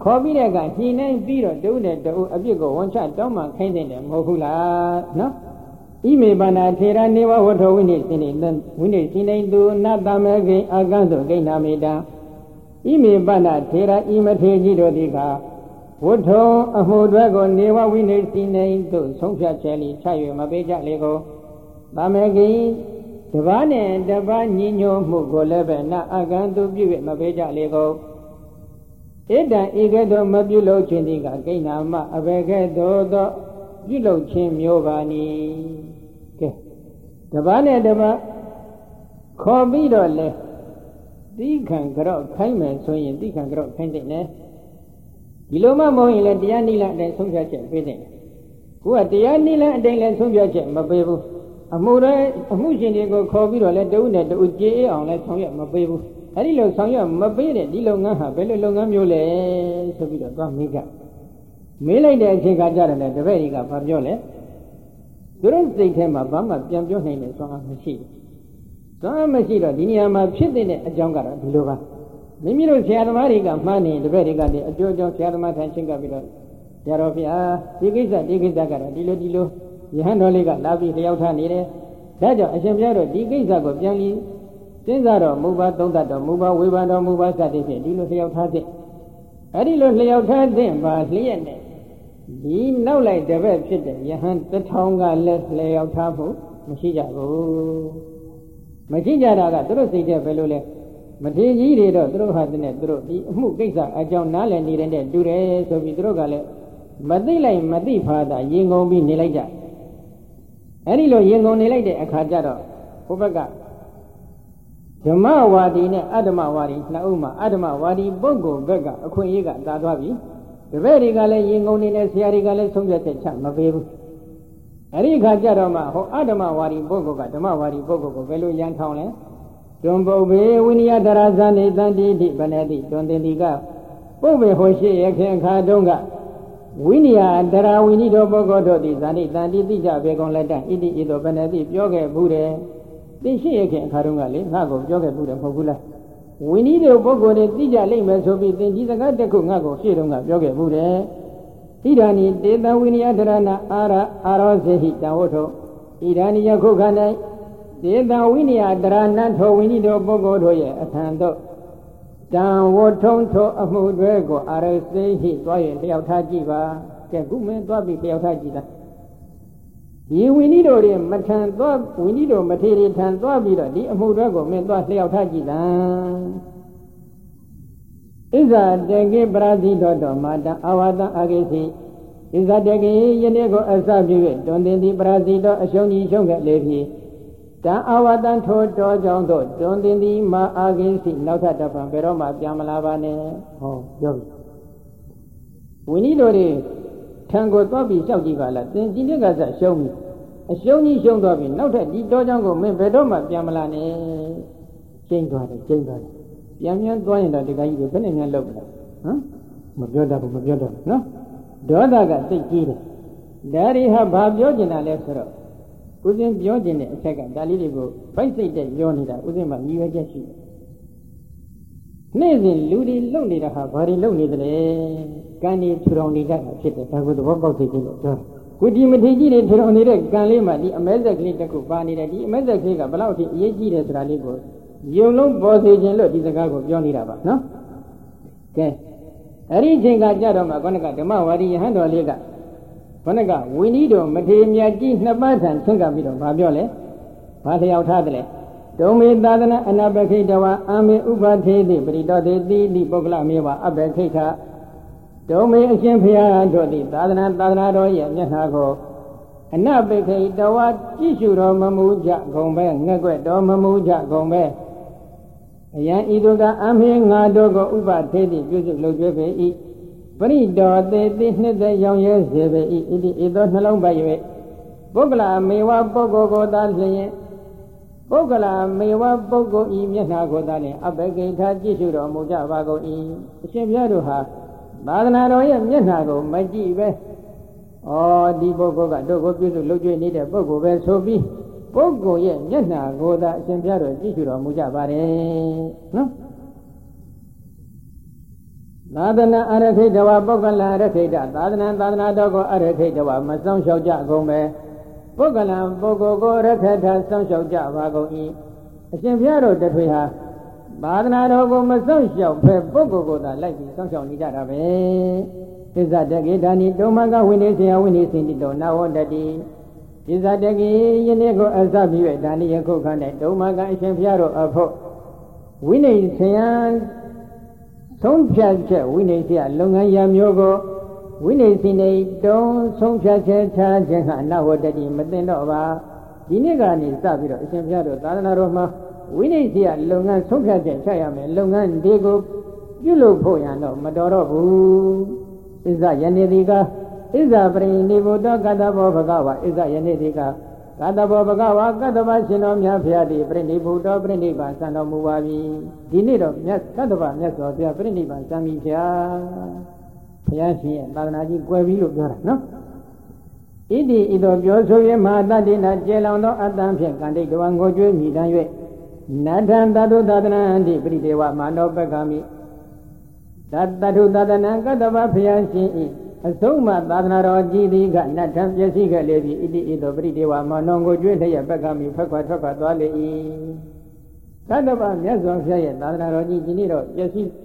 ခေါ်ပြီးတဲ့အခါညှိနှိုင်းပြီးတော့တူနဲ့တူအပြစ်ကိုဝန်ချတောင်းမှခိုင်းတဲ့မဟုတ်ဘူးလားနော်ဣမေပနာထေရနေဝဝထောဝိနိစိနေဝိနိစိနေသူနတမေကိအာကံသို့ဂိဏမေတံဣမေပနာထေရဤမထေကြီးတို့သည်ကဝထံအမှုတွေကိုနေဝဝိနိစိနေသို့ဆုံးဖြတ်ချက်လီချ၍မပေးကြလေကိုတမေကိတပားနဲ့တပားညီညွတ်မှုကိုလည်းပဲနာအာကံသို့ပြု၍မပေးကြလေကိုဣဒံဤကဲ့သို့မပြုလုပ်ခြင်းသည်ကဂိဏမအဘယ်ကဲ့သို့သောပြုလုပ်ခြင်းမျိုးပါနည်းကဲတပားနဲ့တပားခေါ်ပြီးတော့လဲတိခံကြော့ခိုင်းမယ်ဆိုရင်တိခံကြော့ခိုင်းတဲ့နဲ့ဒီလိုမှမဟုတ်ရင်လည်းတရားနိလအတိုင်းဆုံးဖြတ်ချက်ပေးတဲ့ကိုကတရားနိလအတိုင်းလည်းဆုံးဖြတ်ချက်မပေးဘူးအမှုရှင်တွေကိုခေါ်ပြီးတော့လဲတဦးနဲ့တဦးကြေးအောင်လဲဆောင်ရွက်မပေးဘူးအဲ့ဒီလိုဆောင်ရွက်မပေးတဲ့ဒီလုပ်ငန်းဟာဘယ်လိုလုပ်ငန်းမျိုးလဲဆိုပြီးတော့သွားမေးကြမေးလိုက်တဲ့အချိန်ကကြတယ်လေတပည့်တွေကဘာပြောလဲသူတို့စိတ်ထဲမှာဘာမှပြန်ပြောနိုင်တဲ့စွမ်းအားမရှိဘူးစွမ်းအားမရှိတော့ဒီနေရာမှာဖြစ်တဲ့အကြောင်းကတော့ဒီလိုပါမိမိတို့ဆရာသမားတွေကမှားနေတပည့်တွေကလည်းအကျိုးအကြောင်းဆရာသမားထံရှင်းကပ်ပြီးတော့ဆရာတော်ဗျာဒီကိစ္စကတော့ဒီလိုယဟန်တော်လေးကလာပြီးလျှောက်ထားနေတယ်ဒါကြောင့်အရှင်ဘုရားတို့ဒီကိစ္စကိုပြန်ပြီးစဉ်းစားတော့မူပါသုံးသတ်တော်မူပါဝေဖန်တော်မူပါစသဖြင့်ဒီလိုလျှောက်ထားတဲ့အဲ့ဒီလိုလျှောက်ထားတဲ့ပါလျက်နဲ့ဒီနောက်လိုက်တပည့်ဖြစ်တဲ့ယဟန်တစ်ထောင်ကလည်းလျှောက်ထားမှုမရှိကြဘူးမရှိကြတာကသူတို့စိတ်ထဲပဲလို့လဲမထေကြီးတွေတော့သူတို့ဟာတဲ့သူတို့ဒီအမှုကိစ္စအကြောင်းနားလည်နေတဲ့တူတယ်ဆိုပြီးသူတို့ကလည်းမသိလိုက်မသိဖာသာရင်ကုန်ပြီးနေလိုက်ကြအဲ့ဒီလိုရင်ကုန်နေလိုက်တဲ့အခါကျတော့ဘုဘကဓမ္မဝါဒီနဲ့အတ္တမဝါဒီနှစ်ဦးမှာအတ္တမဝါဒီပုဂ္ဂိုလ်ဘက်ကအခွင့်အရေးကသာသွားပြီတပည့်တွေကလည်းရင်ကုန်နေတဲ့ဆရာတွေကလည်းဆုံးဖြတ်ချက်ချမပေးဘူးအဲ့ဒီအခါကျတော့မှဟောအတ္တမဝါဒီပုဂ္ဂိုလ်ကဓမ္မဝါဒီပုဂ္ဂိုလ်ကိုဘယ်လိုရန်ထောင်းလဲတွန်ပုပ္ပေဝိနည်းတရာဇာနေတန်တိတိဗနေတိတွန်တင်တိကပုပ္ပေဟောရှိရခင်အခါတုန်းကဝိနည်းတရာဝိနည်းတော်ပုဂ္ဂိုလ်တို့သည်ဇာတိတန်တိတိကြဘေကုံလက်တဣတိဤသို့ဗနေတိပြောခဲ့ဘူးတယ်သိရှိရခင်အခါတုန်းကလေငါ့ကိုပြောခဲ့ဘူးတယ်မဟုတ်ဘူးလားဝိနည်းတို့ပုဂ္ဂိုလ်တွေသိကြလိမ့်မယ်ဆိုပြီးသင်ဒီစကားတစ်ခုငါ့ကိုရှေ့တုန်းကပြောခဲ့ဘူးတယ်ဣဒာနိတေတဝိနည်းတရဏအာရောစေဟိတံဝတ္ထုဣဒာနိယခုခန္ဓာဒေသဝိနည်းတရဏထောဝိနည်းတို့ပုဂ္ဂိုလ်တို့ရဲ့အထံသို့တံဝတ္ထုထောအမှုတွေကိုအာရစေဟိသွားရင်လျှောက်ထားကြည့်ပါကဲခုမင်းသွားပြီးလျှောက်ထားကြည့်တာဒီဝိနည်းတို့တွေမထံသွားဝိနည်းတို့မထေရထံသွားပြီးတော့ဒီအမှုတွေကိုမင်းသွားလျှောက်ထားကြည့်တာဣဇာတေကိပရာဇိတော်မာတံအာဝတံအာဂေစီဣဇာတေကိယနေ့ကိုအစပြု၍တွင်တင်သည်ပရာဇိတော်အရှုံးကြီးရှုံးခဲ့လေပြီတံအာဝတံထိုတော်ကြောင့်တို့တွင်တင်သည်မာအာဂေစီနောက်ထပ်တစ်ဖန်ဘယ်တော့မှပြန်မလာပါနဲ့ဟောပြောပြီဝိနည်းတို့တွေထံကိုသွားပြီးလျှောက်ကြည့်ပါလားသင်ဒီနေ့ကစရှုံးပြီအရှုံးကြီးရှုံးသွားပြီနောက်ထပ်ဒီတော်ကြောင့်ကိုမင်းဘယ်တော့မှပြန်မလာနဲ့ကျိန်းသွားတယ်ပြန်သွားရင်တော့ဒီကကြီးတွေဘယ်နဲ့များလောက်မလားဟမ်မပြောတတ်ဘူးနော်ဒေါသကသိကြီးတယ်ဒါရီဟာဘာပြောကျင်တာလဲဆိုတော့ဥစဉ်ပြောကျင်တဲ့အချက်ကဒါလေးတွေကိုဗိုက်စိတ်တဲ့ပြောနေတာဥစဉ်မှာညီရွယ်ချက်ရှိတယ်နေ့စဉ်လူတွေလုံနေတာဟာဘာတွေလုံနေသလဲကံတွေထူထောင်နေကြတာဖြစ်တယ်ဒါကိုသဘောပေါက်သိခြင်းလို့ပြောကိုဒီမထေကြီးတွေထူထောင်နေတဲ့ကံလေးမှာဒီအမဲဆက်ကလေးတစ်ခုပါနေတယ်ဒီအမဲဆက်ကလေးကဘယ်လောက်အထိအရေးကြီးတယ်ဆိုတာလေးကိုယုံလုံးပေါ်စေခြင်းလို့ဒီစကားကိုပြောနေတာပါနော်ကဲအဲ့ဒီအချိန်ကကြတော့မှခေါင်းကဓမ္မဝါဒီယဟန်တော်လေးကခေါင်းကဝိနည်းတော်မထေမြတ်ကြီးနှစ်ပါးထံဆင့်ကပ်ပြီးတော့ဘာပြောလဲဘာလျှောက်ထားတယ်လဲဒုံမေသာသနာအနာပခိတဝအာမေဥပထေတိပရိတောတေတိတိပုဂ္ဂလမေဝအပခိထဒုံမေအရှင်ဖျားတို့သည်သာသနာတော်ရဲ့မျက်နှာကိုအနပခိတဝကြည့်ရှုတော်မမူကြကုန်ပဲငှက်ွက်တော်မမူကြကုန်ပဲအယံဤတို့ကအမေငါတို့ကိုဥပထေတိပြုစုလုပ်ကျွေးပေ၏ပရိတောတေတိနှစ်သက်ရောင်ရဲစေပေ၏ဣတိဤသောနှလုံးပိုက်၍ပုဂ္ဂလမေဝပုဂ္ဂိုလ်ကိုသာလျင်ပုဂ္ဂလမေဝပုဂ္ဂိုလ်ဤမျက်နှာကိုသာလျင်အပကိထကြည့်ရှုတော်မူကြပါကုန်၏အရှင်ဘုရားတို့ဟာသာသနာတော်ရဲ့မျက်နှာကိုမကြည့်ပဲဒီပုဂ္ဂိုလ်ကတို့ကိုပြုစုလုပ်ကျွေးနေတဲ့ပုဂ္ဂိုလ်ပဲဆိုပြီးပုဂ္ဂိုလ်ရဲ့မျက်နှာကိုသာအရှင်ဘုရားတို့ကြည့်ရှုတော်မူကြပါတယ်နော်သာသနာအရခိတဝပုဂ္ဂလအရခိတသာသနာတော်ကိုအရခိတဝမဆောင်လျှောက်ကြကုန်ပဲပုဂ္ဂလပုဂ္ဂိုလ်ကိုရခထဆောင်လျှောက်ကြပါကုန်၏အရှင်ဘုရားတို့တထွေဟာသာသနာတော်ကိုမဆောင်လျှောက်ဖဲပုဂ္ဂိုလ်ကိုသာလိုက်ပြီးဆောင်လျှောက်နေကြတာပဲဣဇတကေဓာနိတုံမကဝိနေစေယဝိနေစင်တိတောနာဝတတိဣဇတကေယနေ့ကိုအစပြု၍ဓာနိယခုခ၌တုံမကအရှင်ဘုရားတို့အဖို့ဝိနေစေယဆုံးဖြတ်ချက်ဝိနေစေယလုပ်ငန်းရာမျိုးကိုဝိနေစီနေတုံဆုံးဖြတ်ချက်ချခြင်းဟာနာဝတတိမသိတော့ပါဒီနေ့ကနေစပြီးတော့အရှင်ဘုရားတို့သာသနာတော်မှာဝိနည်းစီကလုပ်ငန်းဆုံးဖြတ်ချက်ချရမယ်လုပ်ငန်းတွေကိုပြုလုပ်ဖို့ရတော့မတော်တော့ဘူးဣဇယနေတိကဣဇပရိနိဗ္ဗောကတ္တဘောဘဂဝါဣဇယနေတိကကတ္တဘောဘဂဝါကတ္တဗရှင်တော်မြတ်ဖျားသည်ပရိနိဗ္ဗောပရိနိဗ္ဗာန်စံတော်မူပါပြီဒီနေ့တော့မြတ်ကတ္တဗမြတ်စွာဘုရားပရိနိဗ္ဗာန်စံပြီဖျားဘုရားရှင်ရဲ့သာသနာကြီးကွယ်ပြီလို့ပြောတာနော်ဣတိဤသို့ပြောဆို၍မဟာတတ္တိနာကျေလောင်သောအတ္တဖြင့်ကန္တိတဝံငိုကြွေးမြည်တမ်း၍နတ္ထံသတုသာသနာအန္တိပရိဒေဝမာနောပက္ခမိသတ္တုသာသနာကတ္တဗဘုရားရှင်၏အဆုံးမသာသနာတော်ကြည်သည်ကနတ္ထံပျက်စီးခဲ့လေပြီဣတိဤသို့ပရိဒေဝမာနောငိုကြွေးလျက်ပက္ခမိဖက်ခွာထွက်ခွာသွားလေ၏ကတ္တဗမြတ်စွာဘုရားရဲ့သာသနာတော်ကြီးဒီနေ့တော့ပျက်စီး